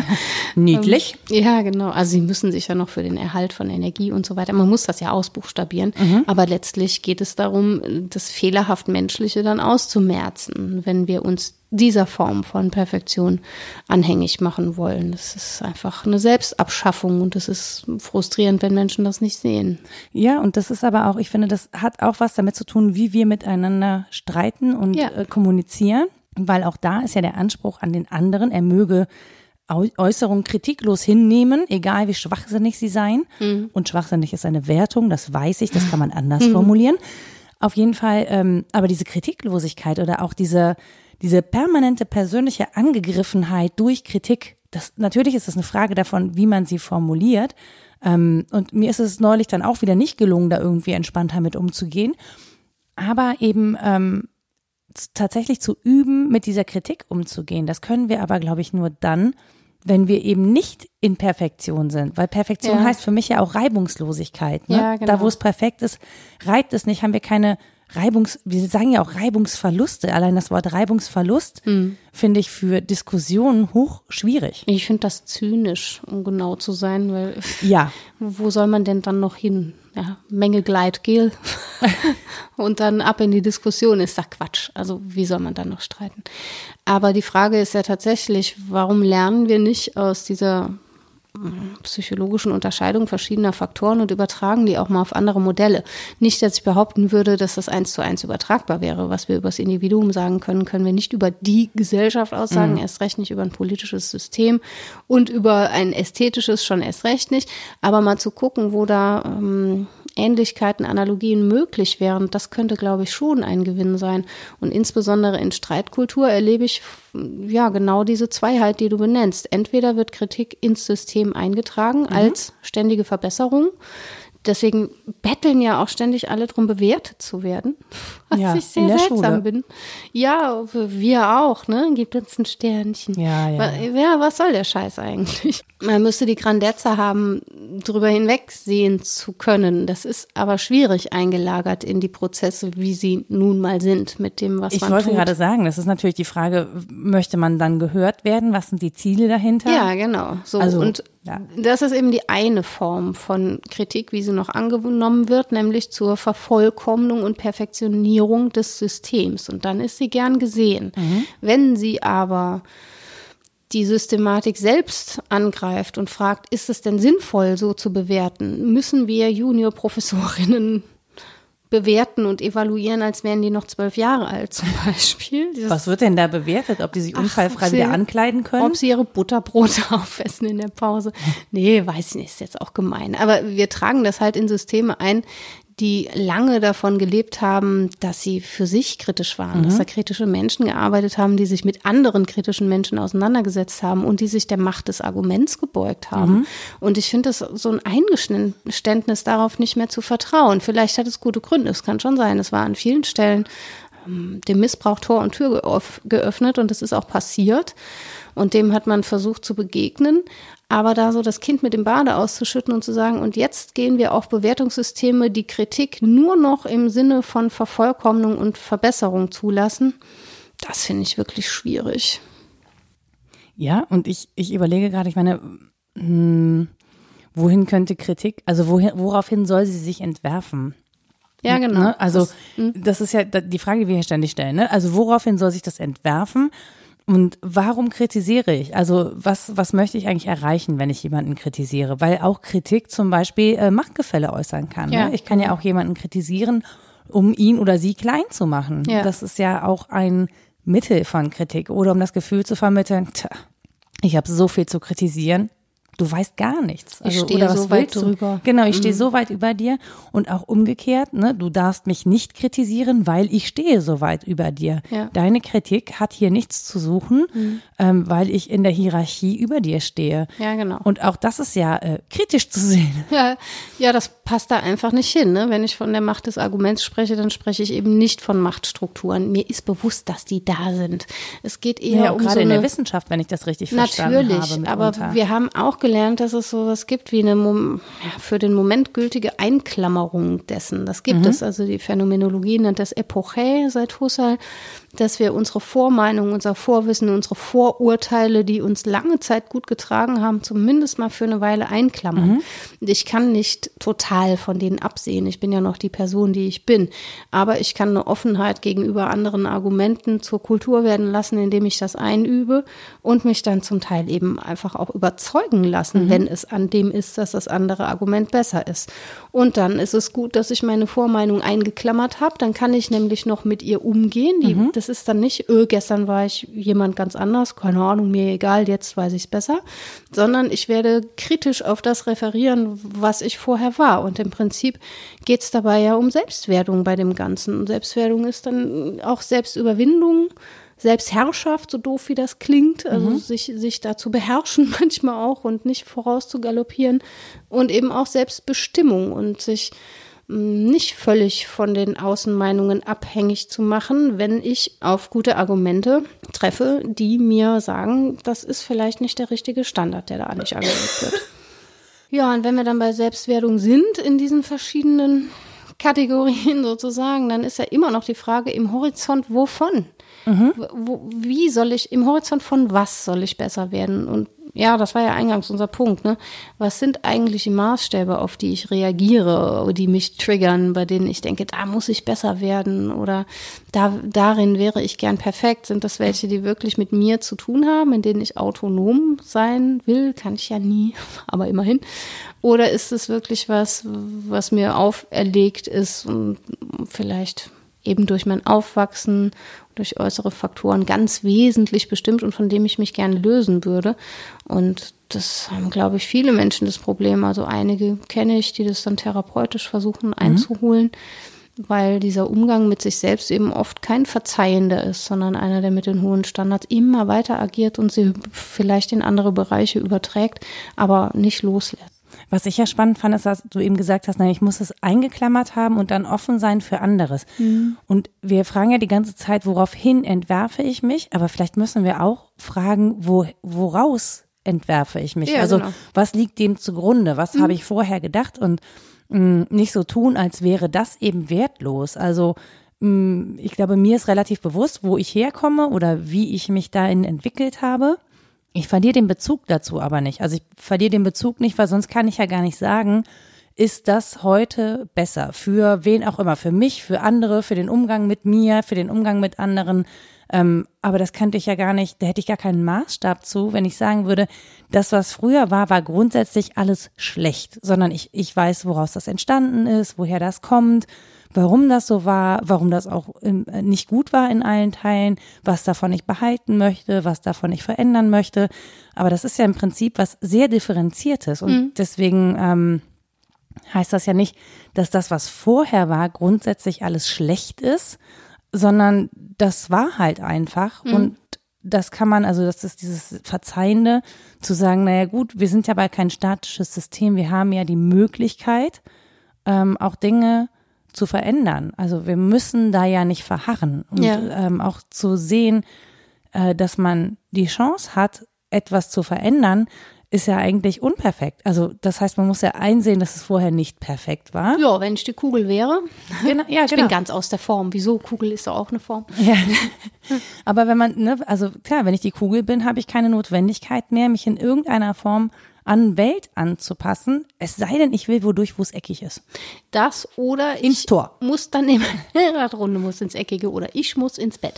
Niedlich. Ja, genau. Also sie müssen sich ja noch für den Erhalt von Energie und so weiter, man muss das ja ausbuchstabieren, mhm. aber letztlich geht es darum, das fehlerhaft Menschliche dann auszumerzen, wenn wir uns dieser Form von Perfektion anhängig machen wollen. Das ist einfach eine Selbstabschaffung und es ist frustrierend, wenn Menschen das nicht sehen. Ja, und das ist aber auch, ich finde, das hat auch was damit zu tun, wie wir miteinander streiten und ja. äh, kommunizieren, weil auch da ist ja der Anspruch an den anderen, er möge Äußerungen kritiklos hinnehmen, egal wie schwachsinnig sie seien. Mhm. Und schwachsinnig ist eine Wertung, das weiß ich, das kann man anders mhm. formulieren. Auf jeden Fall, ähm, aber diese Kritiklosigkeit oder auch diese Diese permanente persönliche Angegriffenheit durch Kritik, das, natürlich ist das eine Frage davon, wie man sie formuliert. Ähm, und mir ist es neulich dann auch wieder nicht gelungen, da irgendwie entspannter mit umzugehen. Aber eben ähm, tatsächlich zu üben, mit dieser Kritik umzugehen, das können wir aber, glaube ich, nur dann, wenn wir eben nicht in Perfektion sind. Weil Perfektion ja. heißt für mich ja auch Reibungslosigkeit. Ne? Ja, genau. Da, wo es perfekt ist, reibt es nicht, haben wir keine Reibungs, wir sagen ja auch Reibungsverluste. Allein das Wort Reibungsverlust hm. finde ich für Diskussionen hoch schwierig. Ich finde das zynisch, um genau zu sein, weil ja. wo soll man denn dann noch hin? Ja, Menge Gleitgel und dann ab in die Diskussion ist doch Quatsch. Also wie soll man dann noch streiten? Aber die Frage ist ja tatsächlich, warum lernen wir nicht aus dieser psychologischen Unterscheidung verschiedener Faktoren und übertragen die auch mal auf andere Modelle. Nicht, dass ich behaupten würde, dass das eins zu eins übertragbar wäre. Was wir über das Individuum sagen können, können wir nicht über die Gesellschaft aussagen, mhm. erst recht nicht über ein politisches System und über ein ästhetisches schon erst recht nicht. Aber mal zu gucken, wo da ähm, Ähnlichkeiten, Analogien möglich wären, das könnte, glaube ich, schon ein Gewinn sein. Und insbesondere in Streitkultur erlebe ich ja genau diese Zweiheit, die du benennst. Entweder wird Kritik ins System eingetragen mhm. als ständige Verbesserung. Deswegen betteln ja auch ständig alle drum, bewertet zu werden, was ja, ich sehr seltsam bin. Ja, wir auch, ne? Gibt uns ein Sternchen. Ja, ja. Ja, was soll der Scheiß eigentlich? Man müsste die Grandezza haben, drüber hinwegsehen zu können. Das ist aber schwierig eingelagert in die Prozesse, wie sie nun mal sind, mit dem, was ich man tut. Ich wollte gerade sagen, das ist natürlich die Frage, möchte man dann gehört werden? Was sind die Ziele dahinter? Ja, genau. So, also, und ja. Das ist eben die eine Form von Kritik, wie sie noch angenommen wird, nämlich zur Vervollkommnung und Perfektionierung des Systems. Und dann ist sie gern gesehen. Mhm. Wenn sie aber die Systematik selbst angreift und fragt, ist es denn sinnvoll, so zu bewerten, müssen wir Juniorprofessorinnen bewerten und evaluieren, als wären die noch zwölf Jahre alt zum Beispiel. Dieses Was wird denn da bewertet? Ob die sich unfallfrei Ach, wieder sie, ankleiden können? Ob sie ihre Butterbrote aufessen in der Pause. Nee, weiß ich nicht, ist jetzt auch gemein. Aber wir tragen das halt in Systeme ein, die lange davon gelebt haben, dass sie für sich kritisch waren, mhm. dass da kritische Menschen gearbeitet haben, die sich mit anderen kritischen Menschen auseinandergesetzt haben und die sich der Macht des Arguments gebeugt haben. Mhm. Und ich finde das so ein Eingeständnis darauf, nicht mehr zu vertrauen. Vielleicht hat es gute Gründe, es kann schon sein. Es war an vielen Stellen ähm, dem Missbrauch Tor und Tür geöff- geöffnet und es ist auch passiert. Und dem hat man versucht zu begegnen. Aber da so das Kind mit dem Bade auszuschütten und zu sagen, und jetzt gehen wir auf Bewertungssysteme, die Kritik nur noch im Sinne von Vervollkommnung und Verbesserung zulassen, das finde ich wirklich schwierig. Ja, und ich, ich überlege gerade, ich meine, mh, wohin könnte Kritik, also wohin, woraufhin soll sie sich entwerfen? Ja, genau. Ne? Also das, das ist ja die Frage, die wir hier ständig stellen. Ne? Also woraufhin soll sich das entwerfen? Und warum kritisiere ich? Also was, was möchte ich eigentlich erreichen, wenn ich jemanden kritisiere? Weil auch Kritik zum Beispiel äh, Machtgefälle äußern kann. Ja. Ne? Ich kann ja auch jemanden kritisieren, um ihn oder sie klein zu machen. Ja. Das ist ja auch ein Mittel von Kritik. Oder um das Gefühl zu vermitteln, tja, ich habe so viel zu kritisieren. Du weißt gar nichts. Also, ich stehe oder was so weit drüber. Genau, ich mhm. stehe so weit über dir und auch umgekehrt, ne, du darfst mich nicht kritisieren, weil ich stehe so weit über dir. Ja. Deine Kritik hat hier nichts zu suchen, mhm. ähm, weil ich in der Hierarchie über dir stehe. Ja, genau. Und auch das ist ja äh, kritisch zu sehen. Ja, ja, das passt da einfach nicht hin. Ne? Wenn ich von der Macht des Arguments spreche, dann spreche ich eben nicht von Machtstrukturen. Mir ist bewusst, dass die da sind. Es geht eher ja, um gerade so in eine, der Wissenschaft, wenn ich das richtig verstanden habe. Natürlich, aber wir haben auch gelernt, dass es sowas gibt wie eine Mom- ja, für den Moment gültige Einklammerung dessen. Das gibt mhm. es. Also die Phänomenologie nennt das Epoché seit Husserl, dass wir unsere Vormeinungen, unser Vorwissen, unsere Vorurteile, die uns lange Zeit gut getragen haben, zumindest mal für eine Weile einklammern. Mhm. Und ich kann nicht total von denen absehen. Ich bin ja noch die Person, die ich bin. Aber ich kann eine Offenheit gegenüber anderen Argumenten zur Kultur werden lassen, indem ich das einübe und mich dann zum Teil eben einfach auch überzeugen lassen, mhm. wenn es an dem ist, dass das andere Argument besser ist. Und dann ist es gut, dass ich meine Vormeinung eingeklammert habe. Dann kann ich nämlich noch mit ihr umgehen. Die, mhm. Das ist dann nicht, öh, gestern war ich jemand ganz anders, keine Ahnung, mir egal, jetzt weiß ich es besser. Sondern ich werde kritisch auf das referieren, was ich vorher war. Und im Prinzip geht es dabei ja um Selbstwertung bei dem Ganzen. Und Selbstwertung ist dann auch Selbstüberwindung, Selbstherrschaft, so doof wie das klingt, also mhm. sich, sich da zu beherrschen manchmal auch und nicht vorauszugaloppieren und eben auch Selbstbestimmung und sich mh, nicht völlig von den Außenmeinungen abhängig zu machen, wenn ich auf gute Argumente treffe, die mir sagen, das ist vielleicht nicht der richtige Standard, der da nicht angelegt wird. Ja, und wenn wir dann bei Selbstwertung sind in diesen verschiedenen Kategorien sozusagen, dann ist ja immer noch die Frage im Horizont, wovon? Mhm. Wo, wie soll ich, im Horizont von was soll ich besser werden? Und ja, das war ja eingangs unser Punkt, ne? Was sind eigentlich die Maßstäbe, auf die ich reagiere, die mich triggern, bei denen ich denke, da muss ich besser werden oder da, darin wäre ich gern perfekt? Sind das welche, die wirklich mit mir zu tun haben, in denen ich autonom sein will? Kann ich ja nie, aber immerhin. Oder ist es wirklich was, was mir auferlegt ist und vielleicht eben durch mein Aufwachsen, durch äußere Faktoren ganz wesentlich bestimmt und von dem ich mich gerne lösen würde. Und das haben, glaube ich, viele Menschen das Problem. Also einige kenne ich, die das dann therapeutisch versuchen einzuholen, mhm. weil dieser Umgang mit sich selbst eben oft kein Verzeihender ist, sondern einer, der mit den hohen Standards immer weiter agiert und sie vielleicht in andere Bereiche überträgt, aber nicht loslässt. Was ich ja spannend fand, ist, dass du eben gesagt hast, nein, ich muss es eingeklammert haben und dann offen sein für anderes. Mhm. Und wir fragen ja die ganze Zeit, woraufhin entwerfe ich mich? Aber vielleicht müssen wir auch fragen, wo, woraus entwerfe ich mich? Ja, also genau. Was liegt dem zugrunde? Was mhm. habe ich vorher gedacht? Und mh, nicht so tun, als wäre das eben wertlos. Also mh, ich glaube, mir ist relativ bewusst, wo ich herkomme oder wie ich mich dahin entwickelt habe. Ich verliere den Bezug dazu aber nicht. Also ich verliere den Bezug nicht, weil sonst kann ich ja gar nicht sagen, ist das heute besser für wen auch immer, für mich, für andere, für den Umgang mit mir, für den Umgang mit anderen. Ähm, aber das kannte ich ja gar nicht, da hätte ich gar keinen Maßstab zu, wenn ich sagen würde, das, was früher war, war grundsätzlich alles schlecht, sondern ich, ich weiß, woraus das entstanden ist, woher das kommt, warum das so war, warum das auch im, nicht gut war in allen Teilen, was davon ich behalten möchte, was davon ich verändern möchte. Aber das ist ja im Prinzip was sehr Differenziertes und mhm. deswegen ähm, heißt das ja nicht, dass das, was vorher war, grundsätzlich alles schlecht ist, sondern das war halt einfach mhm. und das kann man, also das ist dieses Verzeihende, zu sagen, naja gut, wir sind ja bei kein statisches System, wir haben ja die Möglichkeit, ähm, auch Dinge zu verändern. Also wir müssen da ja nicht verharren und ja. ähm, auch zu sehen, äh, dass man die Chance hat, etwas zu verändern, ist ja eigentlich unperfekt. Also das heißt, man muss ja einsehen, dass es vorher nicht perfekt war. Ja, wenn ich die Kugel wäre. Genau, ja, ich genau. bin ganz aus der Form. Wieso? Kugel ist doch auch eine Form. Ja. Aber wenn man, ne, also klar, wenn ich die Kugel bin, habe ich keine Notwendigkeit mehr, mich in irgendeiner Form an Welt anzupassen, es sei denn, ich will wodurch, wo es eckig ist. Das oder ich ins Tor. muss dann nehmen, Radrunde muss ins Eckige oder ich muss ins Bett.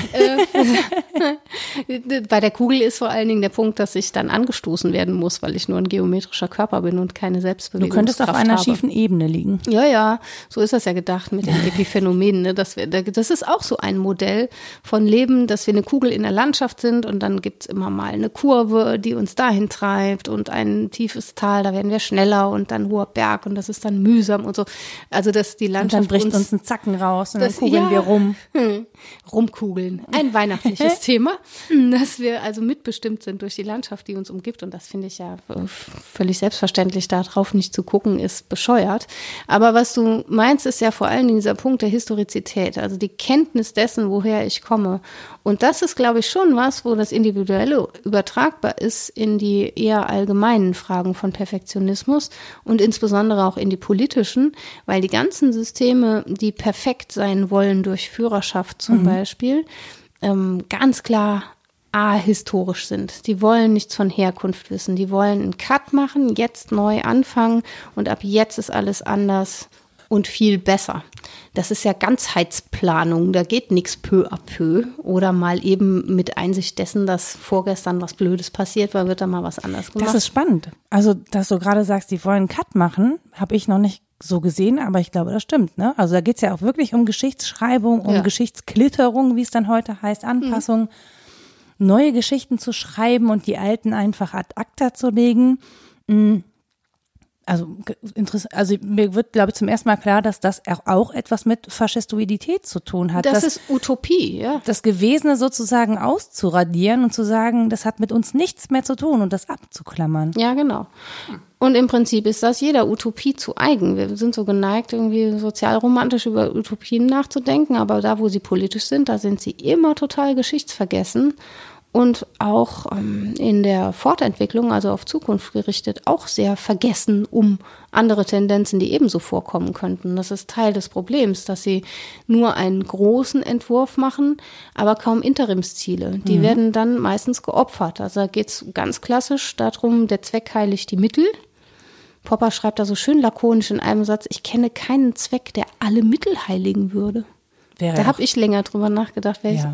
Bei der Kugel ist vor allen Dingen der Punkt, dass ich dann angestoßen werden muss, weil ich nur ein geometrischer Körper bin und keine Selbstbewegungskraft habe. Du könntest auf einer habe. schiefen Ebene liegen. Ja, ja, so ist das ja gedacht mit den Epiphänomenen. Ne? Das, wir, das ist auch so ein Modell von Leben, dass wir eine Kugel in der Landschaft sind und dann gibt's immer mal eine Kurve, die uns dahin treibt und ein tiefes Tal, da werden wir schneller und dann hoher Berg und das ist dann mühsam und so. Also dass die Landschaft und dann bricht uns, uns ein Zacken raus und das, dann kugeln ja, wir rum. Hm, rumkugeln. Ein weihnachtliches Thema, dass wir also mitbestimmt sind durch die Landschaft, die uns umgibt und das finde ich ja völlig selbstverständlich, darauf nicht zu gucken, ist bescheuert. Aber was du meinst, ist ja vor allen Dingen dieser Punkt der Historizität, also die Kenntnis dessen, woher ich komme. Und das ist, glaube ich, schon was, wo das Individuelle übertragbar ist in die eher allgemeinen Fragen von Perfektionismus und insbesondere auch in die politischen, weil die ganzen Systeme, die perfekt sein wollen durch Führerschaft zum mhm. Beispiel, ähm, ganz klar ahistorisch sind. Die wollen nichts von Herkunft wissen. Die wollen einen Cut machen, jetzt neu anfangen und ab jetzt ist alles anders und viel besser. Das ist ja Ganzheitsplanung, da geht nichts peu à peu oder mal eben mit Einsicht dessen, dass vorgestern was Blödes passiert war, wird da mal was anderes gemacht. Das ist spannend. Also, dass du gerade sagst, die wollen einen Cut machen, habe ich noch nicht so gesehen, aber ich glaube, das stimmt. Ne? Also da geht es ja auch wirklich um Geschichtsschreibung, um ja. Geschichtsklitterung, wie es dann heute heißt, Anpassung, mhm. neue Geschichten zu schreiben und die alten einfach ad acta zu legen. Mhm. Also, also mir wird, glaube ich, zum ersten Mal klar, dass das auch etwas mit Faschistoidität zu tun hat. Das dass, ist Utopie, ja. Das Gewesene sozusagen auszuradieren und zu sagen, das hat mit uns nichts mehr zu tun und das abzuklammern. Ja, genau. Und im Prinzip ist das jeder Utopie zu eigen. Wir sind so geneigt, irgendwie sozialromantisch über Utopien nachzudenken, aber da, wo sie politisch sind, da sind sie immer total geschichtsvergessen. Und auch ähm, in der Fortentwicklung, also auf Zukunft gerichtet, auch sehr vergessen um andere Tendenzen, die ebenso vorkommen könnten. Das ist Teil des Problems, dass sie nur einen großen Entwurf machen, aber kaum Interimsziele. Die mhm. werden dann meistens geopfert. Also da geht es ganz klassisch darum, der Zweck heiligt die Mittel. Popper schreibt da so schön lakonisch in einem Satz, ich kenne keinen Zweck, der alle Mittel heiligen würde. Wäre da habe ich länger drüber nachgedacht, welche. Ja. Ja.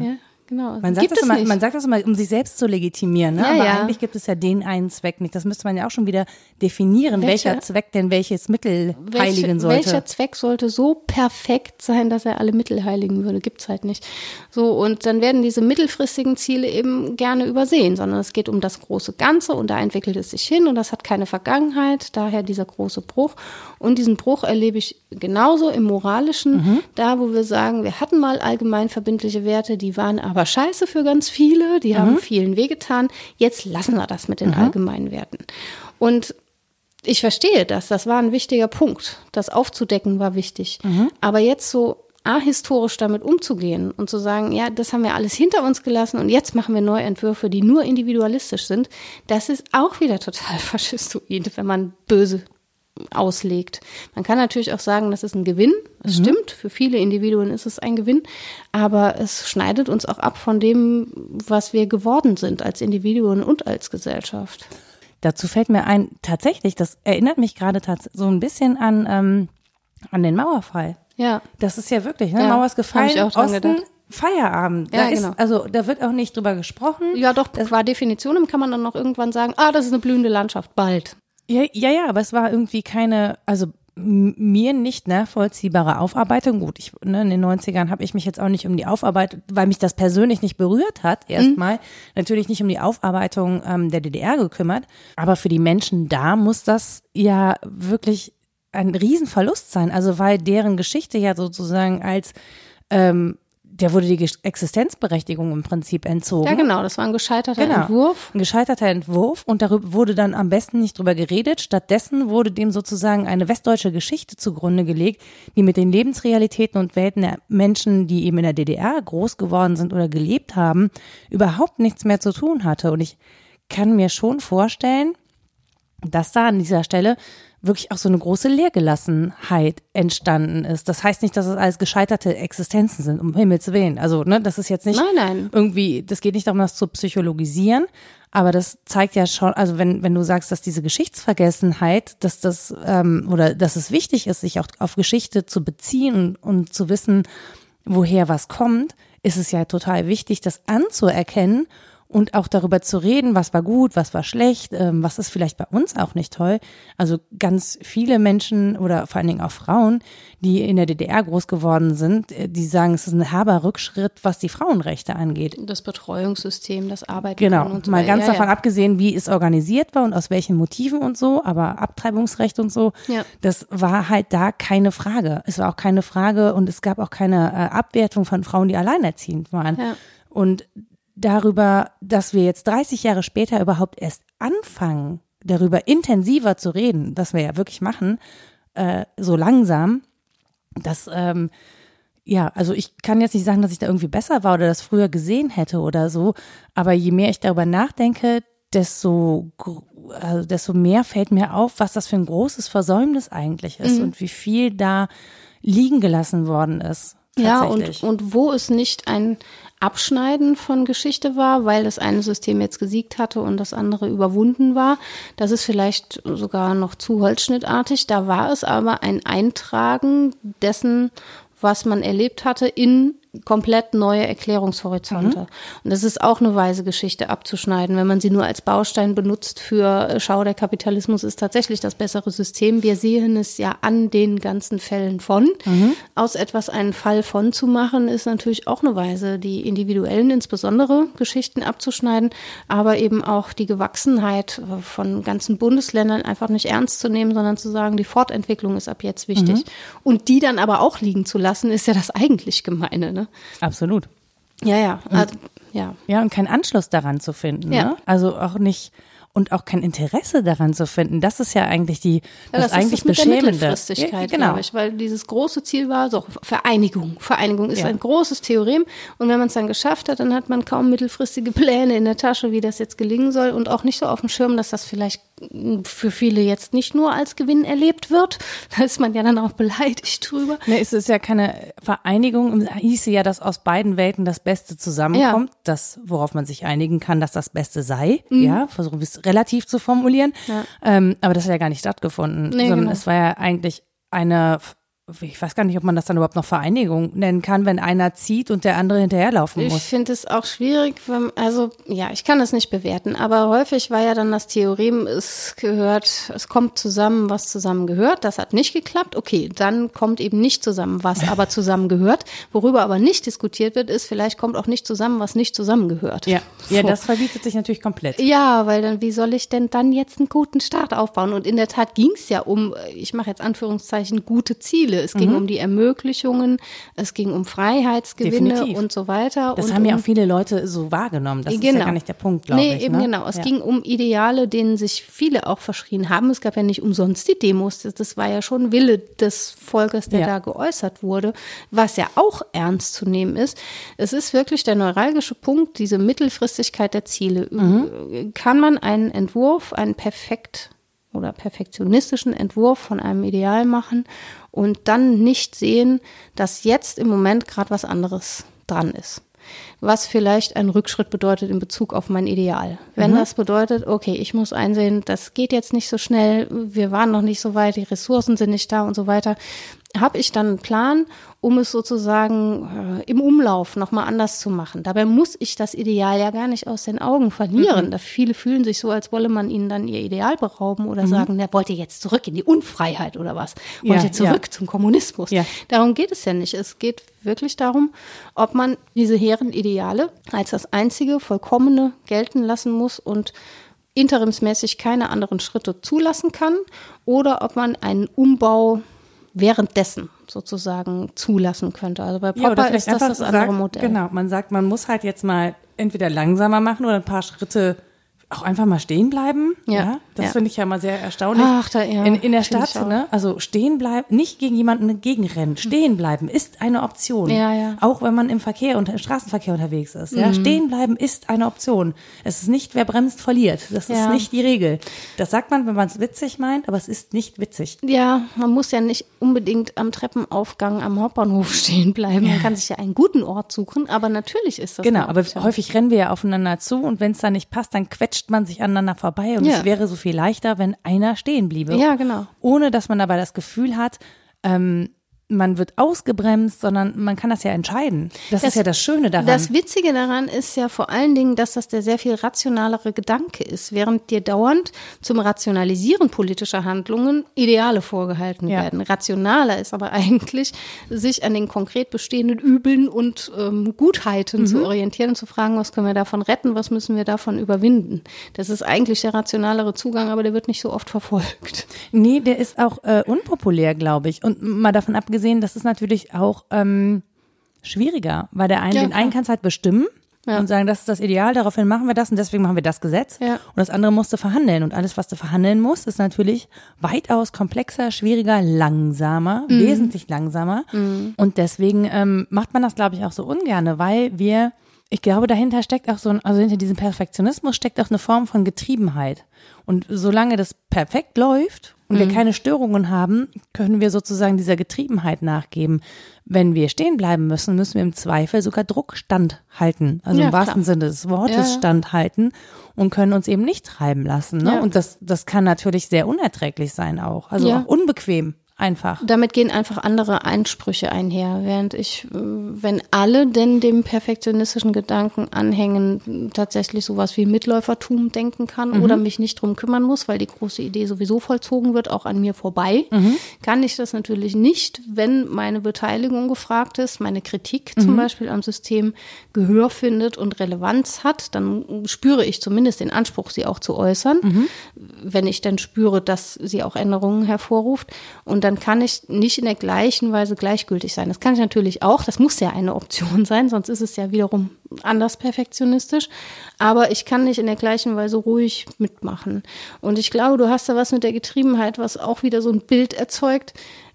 Genau. Man sagt, Gibt das es immer, nicht. man sagt das immer, um sich selbst zu legitimieren, ne? Ja, aber ja. eigentlich gibt es ja den einen Zweck nicht. Das müsste man ja auch schon wieder definieren, Welcher? welcher Zweck denn welches Mittel Welche, heiligen sollte. Welcher Zweck sollte so perfekt sein, dass er alle Mittel heiligen würde? Gibt's halt nicht. So, und dann werden diese mittelfristigen Ziele eben gerne übersehen, sondern es geht um das große Ganze und da entwickelt es sich hin und das hat keine Vergangenheit, daher dieser große Bruch. Und diesen Bruch erlebe ich genauso im Moralischen, mhm. da wo wir sagen, wir hatten mal allgemein verbindliche Werte, die waren aber scheiße für ganz viele, die haben mhm. vielen wehgetan, jetzt lassen wir das mit den mhm. allgemeinen Werten. Und ich verstehe das, das war ein wichtiger Punkt, das aufzudecken war wichtig, mhm. aber jetzt so ahistorisch damit umzugehen und zu sagen, ja, das haben wir alles hinter uns gelassen und jetzt machen wir neue Entwürfe, die nur individualistisch sind, das ist auch wieder total faschistoid, wenn man böse auslegt. Man kann natürlich auch sagen, das ist ein Gewinn. Es mhm. stimmt, für viele Individuen ist es ein Gewinn, aber es schneidet uns auch ab von dem, was wir geworden sind als Individuen und als Gesellschaft. Dazu fällt mir ein, tatsächlich, das erinnert mich gerade tats- so ein bisschen an, ähm, an den Mauerfall. Ja. Das ist ja wirklich, ne? Ja, Mauer ist gefallen, ich auch dran Osten, gedacht. Feierabend. Ja, da ist, genau. also da wird auch nicht drüber gesprochen. Ja, doch, qua Definition kann man dann noch irgendwann sagen, ah, das ist eine blühende Landschaft, bald. Ja, ja, ja, aber es war irgendwie keine, also m- mir nicht nachvollziehbare Aufarbeitung. Gut, ich, ne, in den neunzigern habe ich mich jetzt auch nicht um die Aufarbeitung, weil mich das persönlich nicht berührt hat, erstmal, mhm. natürlich nicht um die Aufarbeitung ähm, der D D R gekümmert. Aber für die Menschen da muss das ja wirklich ein Riesenverlust sein. Also weil deren Geschichte ja sozusagen als ähm, der wurde die Existenzberechtigung im Prinzip entzogen. Ja, genau, das war ein gescheiterter genau. Entwurf. Ein gescheiterter Entwurf und darüber wurde dann am besten nicht drüber geredet. Stattdessen wurde dem sozusagen eine westdeutsche Geschichte zugrunde gelegt, die mit den Lebensrealitäten und Welten der Menschen, die eben in der D D R groß geworden sind oder gelebt haben, überhaupt nichts mehr zu tun hatte. Und ich kann mir schon vorstellen, dass da an dieser Stelle wirklich auch so eine große Leergelassenheit entstanden ist. Das heißt nicht, dass es alles gescheiterte Existenzen sind, um Himmels Willen. Also, ne, das ist jetzt nicht nein, nein. irgendwie, das geht nicht darum, das zu psychologisieren, aber das zeigt ja schon, also wenn, wenn du sagst, dass diese Geschichtsvergessenheit, dass das, ähm, oder dass es wichtig ist, sich auch auf Geschichte zu beziehen und zu wissen, woher was kommt, ist es ja total wichtig, das anzuerkennen und auch darüber zu reden, was war gut, was war schlecht, ähm, was ist vielleicht bei uns auch nicht toll. Also ganz viele Menschen oder vor allen Dingen auch Frauen, die in der D D R groß geworden sind, die sagen, es ist ein herber Rückschritt, was die Frauenrechte angeht. Das Betreuungssystem, das Arbeiten genau, und so mal ganz ja, davon ja. abgesehen, wie es organisiert war und aus welchen Motiven und so, aber Abtreibungsrecht und so, ja. das war halt da keine Frage. Es war auch keine Frage und es gab auch keine äh, Abwertung von Frauen, die alleinerziehend waren. Ja. Und darüber, dass wir jetzt dreißig Jahre später überhaupt erst anfangen, darüber intensiver zu reden, das wir ja wirklich machen, äh, so langsam, dass, ähm, ja, also ich kann jetzt nicht sagen, dass ich da irgendwie besser war oder das früher gesehen hätte oder so, aber je mehr ich darüber nachdenke, desto, also desto mehr fällt mir auf, was das für ein großes Versäumnis eigentlich ist mhm. und wie viel da liegen gelassen worden ist. Ja, und, und wo es nicht ein Abschneiden von Geschichte war, weil das eine System jetzt gesiegt hatte und das andere überwunden war. Das ist vielleicht sogar noch zu holzschnittartig. Da war es aber ein Eintragen dessen, was man erlebt hatte, in komplett neue Erklärungshorizonte. Mhm. Und das ist auch eine weise Geschichte abzuschneiden, wenn man sie nur als Baustein benutzt für Schau, der Kapitalismus ist tatsächlich das bessere System. Wir sehen es ja an den ganzen Fällen von. Mhm. Aus etwas einen Fall von zu machen, ist natürlich auch eine Weise, die individuellen, insbesondere Geschichten abzuschneiden, aber eben auch die Gewachsenheit von ganzen Bundesländern einfach nicht ernst zu nehmen, sondern zu sagen, die Fortentwicklung ist ab jetzt wichtig. Mhm. Und die dann aber auch liegen zu lassen, ist ja das eigentlich Gemeine, ne? Absolut. Ja, ja. Also, ja. Ja, und keinen Anschluss daran zu finden. Ja. Ne? Also auch nicht, und auch kein Interesse daran zu finden. Das ist ja eigentlich die, das, ja, das eigentlich ist das mit Beschämende. Der Mittelfristigkeit, ja, genau. glaube ich, weil dieses große Ziel war so Vereinigung. Vereinigung ist ja. ein großes Theorem und wenn man es dann geschafft hat, dann hat man kaum mittelfristige Pläne in der Tasche, wie das jetzt gelingen soll und auch nicht so auf dem Schirm, dass das vielleicht für viele jetzt nicht nur als Gewinn erlebt wird. Da ist man ja dann auch beleidigt drüber. Ne, es ist ja keine Vereinigung. Es hieße ja, dass aus beiden Welten das Beste zusammenkommt. Ja. Das, worauf man sich einigen kann, dass das Beste sei. Mhm. Ja, versuchen wir es relativ zu formulieren. Ja. Ähm, aber das hat ja gar nicht stattgefunden, nee, sondern genau. es war ja eigentlich eine ich weiß gar nicht, ob man das dann überhaupt noch Vereinigung nennen kann, wenn einer zieht und der andere hinterherlaufen muss. Ich finde es auch schwierig, wenn, also ja, ich kann das nicht bewerten, aber häufig war ja dann das Theorem, es gehört, es kommt zusammen, was zusammen gehört. Das hat nicht geklappt. Okay, dann kommt eben nicht zusammen, was aber zusammen gehört. Worüber aber nicht diskutiert wird, ist, vielleicht kommt auch nicht zusammen, was nicht zusammengehört. Ja, so. Ja, das verbietet sich natürlich komplett. Ja, weil dann, wie soll ich denn dann jetzt einen guten Start aufbauen? Und in der Tat ging es ja um, ich mache jetzt Anführungszeichen, gute Ziele. Es ging mhm. um die Ermöglichungen, es ging um Freiheitsgewinne Definitiv. Und so weiter. Das und haben ja um, auch viele Leute so wahrgenommen. Das genau. ist ja gar nicht der Punkt, glaube nee, ich. Nee, eben ne? genau. Es ja. ging um Ideale, denen sich viele auch verschrien haben. Es gab ja nicht umsonst die Demos. Das, das war ja schon Wille des Volkes, der ja. da geäußert wurde, was ja auch ernst zu nehmen ist. Es ist wirklich der neuralgische Punkt, diese Mittelfristigkeit der Ziele. Mhm. Kann man einen Entwurf, einen perfekt oder perfektionistischen Entwurf von einem Ideal machen und dann nicht sehen, dass jetzt im Moment gerade was anderes dran ist. Was vielleicht ein Rückschritt bedeutet in Bezug auf mein Ideal. Wenn mhm. das bedeutet, okay, ich muss einsehen, das geht jetzt nicht so schnell, wir waren noch nicht so weit, die Ressourcen sind nicht da und so weiter, habe ich dann einen Plan, um es sozusagen äh, im Umlauf nochmal anders zu machen. Dabei muss ich das Ideal ja gar nicht aus den Augen verlieren. Mhm. Da viele fühlen sich so, als wolle man ihnen dann ihr Ideal berauben oder mhm. sagen, na, wollt ihr jetzt zurück in die Unfreiheit oder was? Wollt ja, ihr zurück ja. zum Kommunismus? Ja. Darum geht es ja nicht. Es geht wirklich darum, ob man diese hehren Ideale als das einzige Vollkommene gelten lassen muss und interimsmäßig keine anderen Schritte zulassen kann oder ob man einen Umbau währenddessen sozusagen zulassen könnte. Also bei Popper ja, ist das das andere sagt, Modell. Genau, man sagt, man muss halt jetzt mal entweder langsamer machen oder ein paar Schritte auch einfach mal stehen bleiben. Ja, ja das ja. finde ich ja mal sehr erstaunlich. Ach, da, ja, in, in der Stadt, ne? Also stehen bleiben, nicht gegen jemanden gegenrennen. Stehen bleiben ist eine Option. Ja, ja. Auch wenn man im Verkehr und im Straßenverkehr unterwegs ist. Ja? Mhm. Stehen bleiben ist eine Option. Es ist nicht, wer bremst, verliert. Das ja. ist nicht die Regel. Das sagt man, wenn man es witzig meint, aber es ist nicht witzig. Ja, man muss ja nicht unbedingt am Treppenaufgang am Hauptbahnhof stehen bleiben. Man kann sich ja einen guten Ort suchen, aber natürlich ist das Genau, aber Option. häufig rennen wir ja aufeinander zu und wenn es da nicht passt, dann quetscht man sich aneinander vorbei und ja. es wäre so viel leichter, wenn einer stehen bliebe. Ja, genau. Ohne, dass man dabei das Gefühl hat, ähm, man wird ausgebremst, sondern man kann das ja entscheiden. Das, das ist ja das Schöne daran. Das Witzige daran ist ja vor allen Dingen, dass das der sehr viel rationalere Gedanke ist, während dir dauernd zum Rationalisieren politischer Handlungen Ideale vorgehalten ja. werden. Rationaler ist aber eigentlich, sich an den konkret bestehenden Übeln und ähm, Gutheiten mhm. zu orientieren und zu fragen, was können wir davon retten, was müssen wir davon überwinden. Das ist eigentlich der rationalere Zugang, aber der wird nicht so oft verfolgt. Nee, der ist auch äh, unpopulär, glaube ich. Und mal davon abgesehen, gesehen, das ist natürlich auch ähm, schwieriger, weil der einen, ja, den einen kannst halt bestimmen ja. und sagen, das ist das Ideal, daraufhin machen wir das und deswegen machen wir das Gesetz. Ja. Und das andere musst du verhandeln und alles, was du verhandeln musst, ist natürlich weitaus komplexer, schwieriger, langsamer, mhm. wesentlich langsamer. Mhm. Und deswegen ähm, macht man das, glaube ich, auch so ungerne, weil wir, ich glaube, dahinter steckt auch so ein, also hinter diesem Perfektionismus steckt auch eine Form von Getriebenheit. Und solange das perfekt läuft und mhm. wir keine Störungen haben, können wir sozusagen dieser Getriebenheit nachgeben. Wenn wir stehen bleiben müssen, müssen wir im Zweifel sogar Druck standhalten. Also ja, im wahrsten klar. Sinne des Wortes ja. standhalten und können uns eben nicht treiben lassen. Ne? Ja. Und das, das kann natürlich sehr unerträglich sein auch. Also ja. auch unbequem. Einfach. Damit gehen einfach andere Einsprüche einher, während ich, wenn alle denn dem perfektionistischen Gedanken anhängen, tatsächlich sowas wie Mitläufertum denken kann mhm. oder mich nicht drum kümmern muss, weil die große Idee sowieso vollzogen wird, auch an mir vorbei, mhm. kann ich das natürlich nicht, wenn meine Beteiligung gefragt ist, meine Kritik mhm. zum Beispiel am System Gehör findet und Relevanz hat, dann spüre ich zumindest den Anspruch, sie auch zu äußern, mhm. wenn ich dann spüre, dass sie auch Änderungen hervorruft. Und dann kann ich nicht in der gleichen Weise gleichgültig sein. Das kann ich natürlich auch, das muss ja eine Option sein, sonst ist es ja wiederum anders perfektionistisch. Aber ich kann nicht in der gleichen Weise ruhig mitmachen. Und ich glaube, du hast da was mit der Getriebenheit, was auch wieder so ein Bild erzeugt.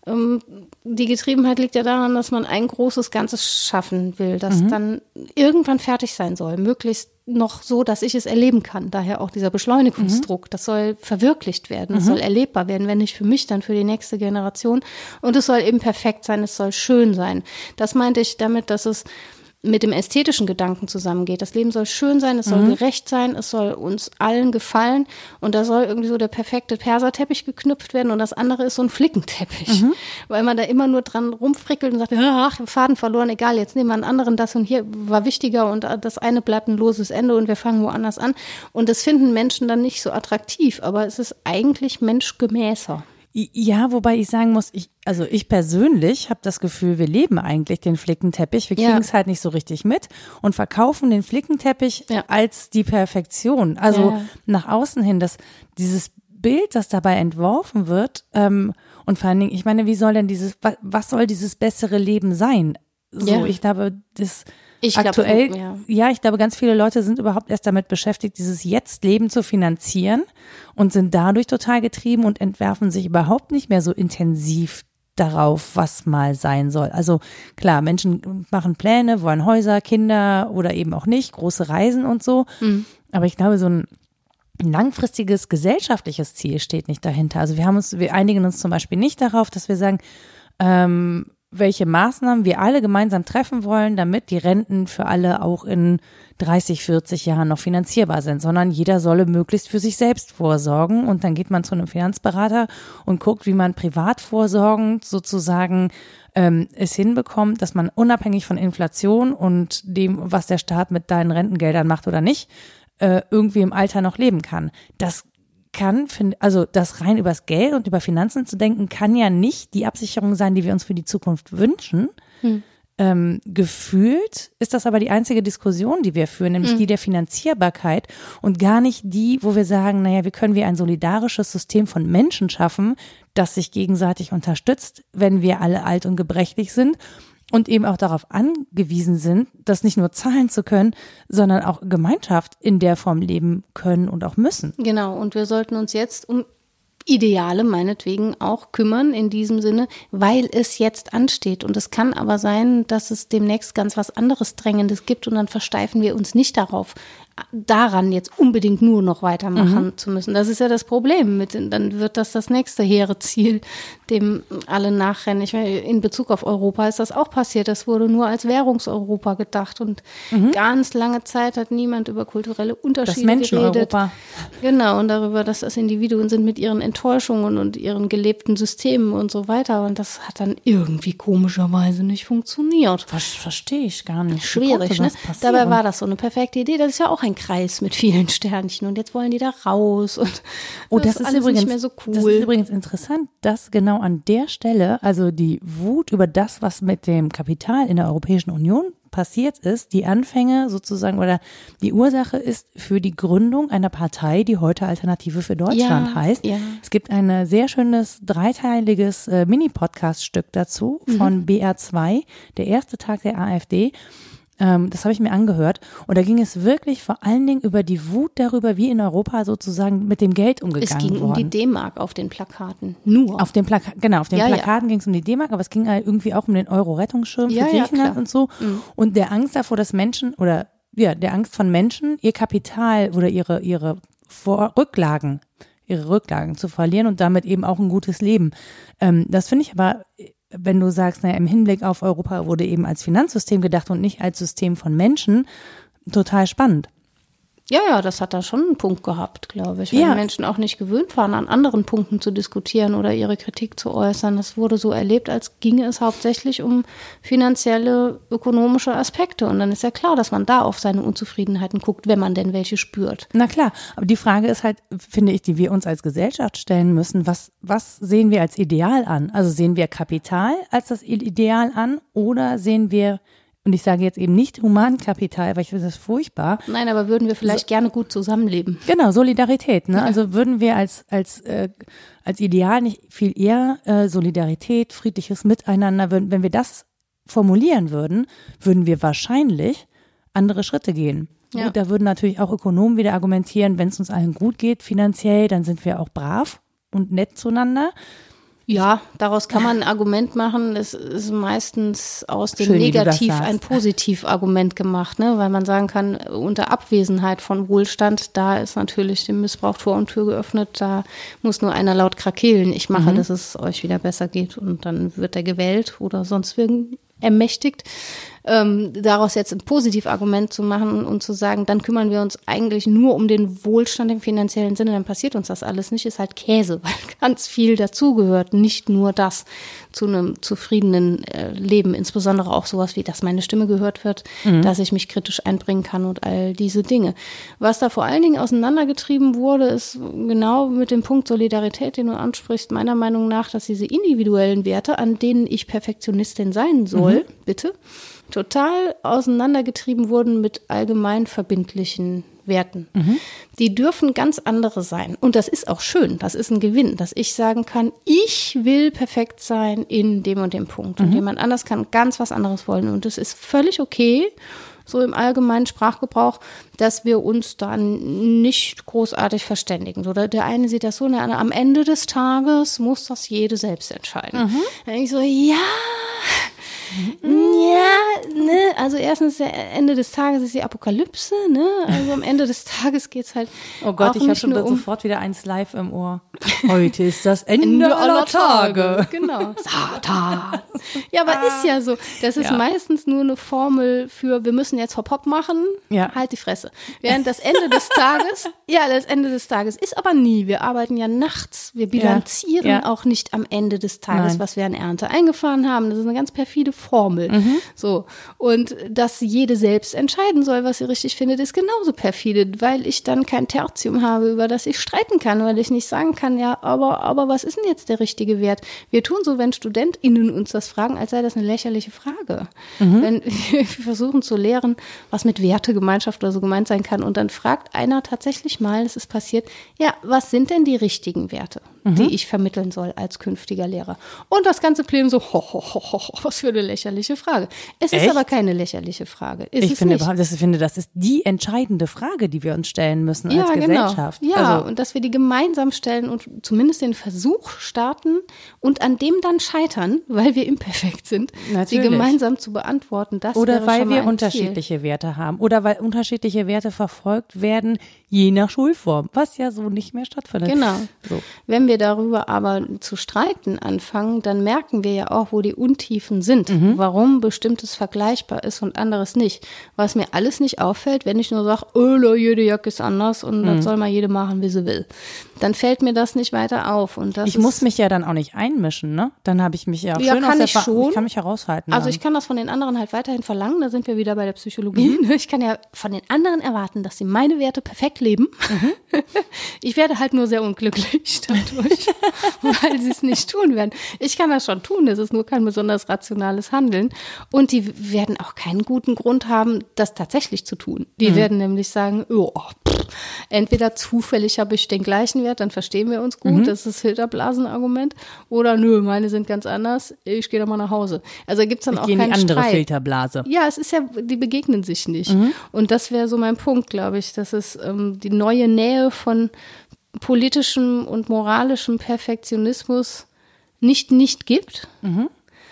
Die Getriebenheit liegt ja daran, dass man ein großes Ganzes schaffen will, das mhm. dann irgendwann fertig sein soll, möglichst noch so, dass ich es erleben kann. Daher auch dieser Beschleunigungsdruck. Mhm. Das soll verwirklicht werden, das mhm. soll erlebbar werden, wenn nicht für mich, dann für die nächste Generation. Und es soll eben perfekt sein, es soll schön sein. Das meinte ich damit, dass es mit dem ästhetischen Gedanken zusammengeht. Das Leben soll schön sein, es soll mhm. gerecht sein, es soll uns allen gefallen und da soll irgendwie so der perfekte Perserteppich geknüpft werden und das andere ist so ein Flickenteppich, mhm. weil man da immer nur dran rumfrickelt und sagt, ach, Faden verloren, egal, jetzt nehmen wir einen anderen, das und hier war wichtiger und das eine bleibt ein loses Ende und wir fangen woanders an und das finden Menschen dann nicht so attraktiv, aber es ist eigentlich menschgemäßer. Ja, wobei ich sagen muss, ich, also ich persönlich habe das Gefühl, wir leben eigentlich den Flickenteppich. Wir kriegen es ja. halt nicht so richtig mit und verkaufen den Flickenteppich ja. als die Perfektion. Also ja. nach außen hin, dass dieses Bild, das dabei entworfen wird, ähm, und vor allen Dingen, ich meine, wie soll denn dieses, was, was soll dieses bessere Leben sein? So, ja. ich glaube, das Ich Aktuell, glaube, ja. ja, ich glaube, ganz viele Leute sind überhaupt erst damit beschäftigt, dieses Jetzt-Leben zu finanzieren und sind dadurch total getrieben und entwerfen sich überhaupt nicht mehr so intensiv darauf, was mal sein soll. Also klar, Menschen machen Pläne, wollen Häuser, Kinder oder eben auch nicht, große Reisen und so. Mhm. Aber ich glaube, so ein langfristiges gesellschaftliches Ziel steht nicht dahinter. Also wir haben uns, wir einigen uns zum Beispiel nicht darauf, dass wir sagen, ähm, welche Maßnahmen wir alle gemeinsam treffen wollen, damit die Renten für alle auch in dreißig, vierzig Jahren noch finanzierbar sind, sondern jeder solle möglichst für sich selbst vorsorgen und dann geht man zu einem Finanzberater und guckt, wie man privat vorsorgend sozusagen ähm, es hinbekommt, dass man unabhängig von Inflation und dem, was der Staat mit deinen Rentengeldern macht oder nicht, äh, irgendwie im Alter noch leben kann. Das kann, also das rein übers Geld und über Finanzen zu denken, kann ja nicht die Absicherung sein, die wir uns für die Zukunft wünschen. Hm. Ähm, gefühlt ist das aber die einzige Diskussion, die wir führen, nämlich hm. die der Finanzierbarkeit und gar nicht die, wo wir sagen, naja, wie können wir ein solidarisches System von Menschen schaffen, das sich gegenseitig unterstützt, wenn wir alle alt und gebrechlich sind. Und eben auch darauf angewiesen sind, das nicht nur zahlen zu können, sondern auch Gemeinschaft in der Form leben können und auch müssen. Genau, und wir sollten uns jetzt um Ideale meinetwegen auch kümmern in diesem Sinne, weil es jetzt ansteht. Und es kann aber sein, dass es demnächst ganz was anderes Drängendes gibt und dann versteifen wir uns nicht darauf, daran jetzt unbedingt nur noch weitermachen mhm. zu müssen. Das ist ja das Problem. Mit, dann wird das das nächste hehre Ziel, dem alle nachrennen. Ich meine, in Bezug auf Europa ist das auch passiert. Das wurde nur als Währungseuropa gedacht und mhm. ganz lange Zeit hat niemand über kulturelle Unterschiede das Menschen-Europa. geredet. Genau, und darüber, dass das Individuen sind mit ihren Enttäuschungen und ihren gelebten Systemen und so weiter. Und das hat dann irgendwie komischerweise nicht funktioniert. Verstehe ich gar nicht. Schwierig, ne? Dabei war das so eine perfekte Idee. Das ist ja auch ein Kreis mit vielen Sternchen und jetzt wollen die da raus und oh, das, das ist, ist übrigens nicht mehr so cool. Das ist übrigens interessant, dass genau an der Stelle, also die Wut über das, was mit dem Kapital in der Europäischen Union passiert ist, die Anfänge sozusagen oder die Ursache ist für die Gründung einer Partei, die heute Alternative für Deutschland ja, heißt. Ja. Es gibt ein sehr schönes dreiteiliges äh, Mini-Podcast-Stück dazu von mhm. B R zwei, der erste Tag der AfD. Ähm, das habe ich mir angehört und da ging es wirklich vor allen Dingen über die Wut darüber, wie in Europa sozusagen mit dem Geld umgegangen wurde. Es ging worden. um die D-Mark auf den Plakaten, nur. Auf den Plaka- genau, auf den ja, Plakaten ja. ging es um die D-Mark, aber es ging halt irgendwie auch um den Euro-Rettungsschirm für ja, Griechenland ja, und so mhm. und der Angst davor, dass Menschen oder ja, der Angst von Menschen, ihr Kapital oder ihre ihre Vor- Rücklagen, ihre Rücklagen zu verlieren und damit eben auch ein gutes Leben. Ähm, das finde ich aber, wenn du sagst, naja, im Hinblick auf Europa wurde eben als Finanzsystem gedacht und nicht als System von Menschen, total spannend. Ja, ja, das hat da schon einen Punkt gehabt, glaube ich, weil ja. die Menschen auch nicht gewöhnt waren, an anderen Punkten zu diskutieren oder ihre Kritik zu äußern. Das wurde so erlebt, als ginge es hauptsächlich um finanzielle, ökonomische Aspekte. Und dann ist ja klar, dass man da auf seine Unzufriedenheiten guckt, wenn man denn welche spürt. Na klar, aber die Frage ist halt, finde ich, die wir uns als Gesellschaft stellen müssen, was, was sehen wir als Ideal an? Also sehen wir Kapital als das Ideal an oder sehen wir, und ich sage jetzt eben nicht Humankapital, weil ich finde das furchtbar. Nein, aber würden wir vielleicht so, gerne gut zusammenleben. Genau, Solidarität. Ne? Ja. Also würden wir als als äh, als Ideal nicht viel eher äh, Solidarität, friedliches Miteinander, würden, wenn wir das formulieren würden, würden wir wahrscheinlich andere Schritte gehen. Ja. Gut, da würden natürlich auch Ökonomen wieder argumentieren, wenn es uns allen gut geht finanziell, dann sind wir auch brav und nett zueinander. Ja, daraus kann man ein Argument machen. Es ist meistens aus dem Schön, Negativ ein Positivargument gemacht, ne? Weil man sagen kann, unter Abwesenheit von Wohlstand, da ist natürlich dem Missbrauch Tor und Tür geöffnet. Da muss nur einer laut krakeelen. Ich mache, mhm. dass es euch wieder besser geht und dann wird er gewählt oder sonst ermächtigt, ähm, daraus jetzt ein Positivargument zu machen und zu sagen, dann kümmern wir uns eigentlich nur um den Wohlstand im finanziellen Sinne, dann passiert uns das alles nicht, ist halt Käse, weil ganz viel dazugehört, nicht nur das zu einem zufriedenen äh, Leben, insbesondere auch sowas wie, dass meine Stimme gehört wird, mhm. dass ich mich kritisch einbringen kann und all diese Dinge. Was da vor allen Dingen auseinandergetrieben wurde, ist genau mit dem Punkt Solidarität, den du ansprichst, meiner Meinung nach, dass diese individuellen Werte, an denen ich Perfektionistin sein soll, mhm. bitte, total auseinandergetrieben wurden mit allgemein verbindlichen Werten. Mhm. Die dürfen ganz andere sein. Und das ist auch schön, das ist ein Gewinn, dass ich sagen kann, ich will perfekt sein in dem und dem Punkt. Mhm. Und jemand anders kann ganz was anderes wollen. Und es ist völlig okay, so im allgemeinen Sprachgebrauch, dass wir uns dann nicht großartig verständigen. So, der eine sieht das so, der andere, am Ende des Tages muss das jede selbst entscheiden. Mhm. Dann denke ich so, ja... Ja, ne, also erstens, der Ende des Tages ist die Apokalypse, ne, also am Ende des Tages geht's halt. Oh Gott, ich habe schon um sofort wieder eins live im Ohr. Heute ist das Ende, Ende aller Tage. Tage. Genau. Satan. Ja, aber ah. ist ja so. Das ist ja. meistens nur eine Formel für, wir müssen jetzt Hop-Hop machen, ja. halt die Fresse. Während das Ende des Tages, ja, das Ende des Tages ist aber nie. Wir arbeiten ja nachts, wir bilanzieren ja. Ja. auch nicht am Ende des Tages, Nein. was wir an Ernte eingefahren haben. Das ist eine ganz perfide Formel. Mhm. So. Und dass jede selbst entscheiden soll, was sie richtig findet, ist genauso perfide, weil ich dann kein Tertium habe, über das ich streiten kann, weil ich nicht sagen kann, ja, aber, aber was ist denn jetzt der richtige Wert? Wir tun so, wenn StudentInnen uns das fragen, als sei das eine lächerliche Frage. Mhm. Wenn wir versuchen zu lehren, was mit Wertegemeinschaft oder so gemeint sein kann, und dann fragt einer tatsächlich mal, es ist passiert, ja, was sind denn die richtigen Werte, mhm. die ich vermitteln soll als künftiger Lehrer? Und das ganze Plenum so, ho, ho, ho, ho, was für eine lächerliche Frage. Es Echt? Ist aber keine lächerliche Frage. Ist ich es finde, nicht. Das, ich finde, das ist die entscheidende Frage, die wir uns stellen müssen ja, als Gesellschaft. Genau. Ja, also, und dass wir die gemeinsam stellen und zumindest den Versuch starten und an dem dann scheitern, weil wir imperfekt sind, natürlich. Sie gemeinsam zu beantworten. Das oder weil wir ein unterschiedliche Ziel. Werte haben oder weil unterschiedliche Werte verfolgt werden, je nach Schulform, was ja so nicht mehr stattfindet. Genau. So. Wenn wir darüber aber zu streiten anfangen, dann merken wir ja auch, wo die Untiefen sind, mhm. warum bestimmtes vergleichbar ist und anderes nicht. Was mir alles nicht auffällt, wenn ich nur sage, oh, jede Jacke ist anders und mhm. das soll mal jede machen, wie sie will. Dann fällt mir das nicht weiter auf. Und das ich muss mich ja dann auch nicht einmischen, ne? Dann habe ich mich ja auch ja, schön kann aus der ich schon. Ich kann mich heraushalten. Also dann. ich kann das von den anderen halt weiterhin verlangen, da sind wir wieder bei der Psychologie. Mhm. Ich kann ja von den anderen erwarten, dass sie meine Werte perfekt leben. Mhm. Ich werde halt nur sehr unglücklich dadurch, weil sie es nicht tun werden. Ich kann das schon tun, das ist nur kein besonders rationales Handeln. Und die werden auch keinen guten Grund haben, das tatsächlich zu tun. Die mhm. werden nämlich sagen, oh, pff, entweder zufällig habe ich den gleichen Wert, dann verstehen wir uns gut, mhm. das ist das Filterblasen-Argument, oder nö, meine sind ganz anders, ich gehe da mal nach Hause. Also gibt es dann ich auch keinen Streit. Ich gehe in die andere Filterblase. Ja, es ist ja, die begegnen sich nicht. Mhm. Und das wäre so mein Punkt, glaube ich, dass es ähm, die neue Nähe von politischem und moralischem Perfektionismus nicht nicht gibt, mhm.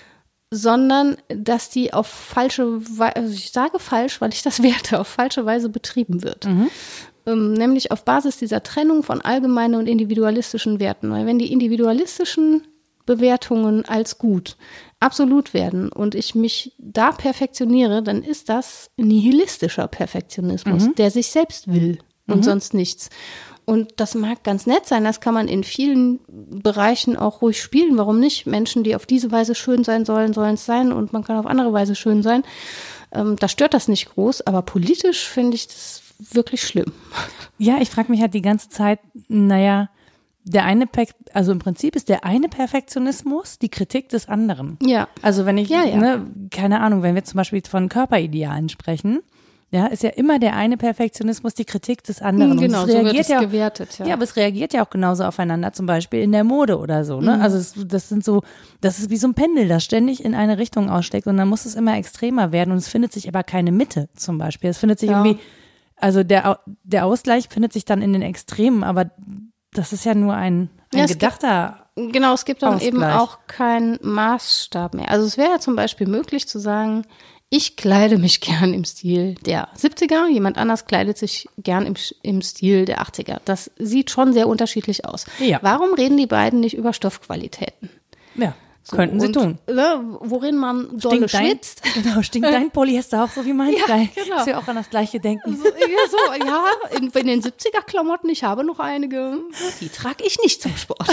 sondern dass die auf falsche Weise, also ich sage falsch, weil ich das werte, auf falsche Weise betrieben wird. Mhm. Ähm, nämlich auf Basis dieser Trennung von allgemeinen und individualistischen Werten. Weil wenn die individualistischen Bewertungen als gut absolut werden und ich mich da perfektioniere, dann ist das nihilistischer Perfektionismus, mhm. der sich selbst will und mhm. sonst nichts. Und das mag ganz nett sein, das kann man in vielen Bereichen auch ruhig spielen. Warum nicht? Menschen, die auf diese Weise schön sein sollen, sollen es sein und man kann auf andere Weise schön sein. Ähm, da stört das nicht groß, aber politisch finde ich das wirklich schlimm. Ja, ich frage mich halt die ganze Zeit, naja, der eine, also im Prinzip ist der eine Perfektionismus die Kritik des anderen. Ja. Also wenn ich, ja, ja. Ne, keine Ahnung, wenn wir zum Beispiel von Körperidealen sprechen, ja, ist ja immer der eine Perfektionismus die Kritik des anderen. Genau, und es so reagiert wird es ja auch, gewertet. Ja. ja, aber es reagiert ja auch genauso aufeinander, zum Beispiel in der Mode oder so. Ne? Mhm. Also es, das sind so, das ist wie so ein Pendel, das ständig in eine Richtung ausschlägt und dann muss es immer extremer werden und es findet sich aber keine Mitte zum Beispiel. Es findet sich ja. irgendwie, also der, der Ausgleich findet sich dann in den Extremen, aber das ist ja nur ein, ein ja, gedachter gibt, Genau, es gibt dann Ausgleich. Eben auch keinen Maßstab mehr. Also es wäre ja zum Beispiel möglich zu sagen, ich kleide mich gern im Stil der siebziger, jemand anders kleidet sich gern im, im Stil der achtziger. Das sieht schon sehr unterschiedlich aus. Ja. Warum reden die beiden nicht über Stoffqualitäten? Ja. So, Könnten sie und, tun. Ne, worin man dolle Stinkt dein, schwitzt. genau, stinkt dein Polyester auch so wie meins? Ja, Geil, genau. dass wir auch an das Gleiche denken. So, ja, so, ja, in, in den siebziger-Klamotten, ich habe noch einige, die trage ich nicht zum Sport.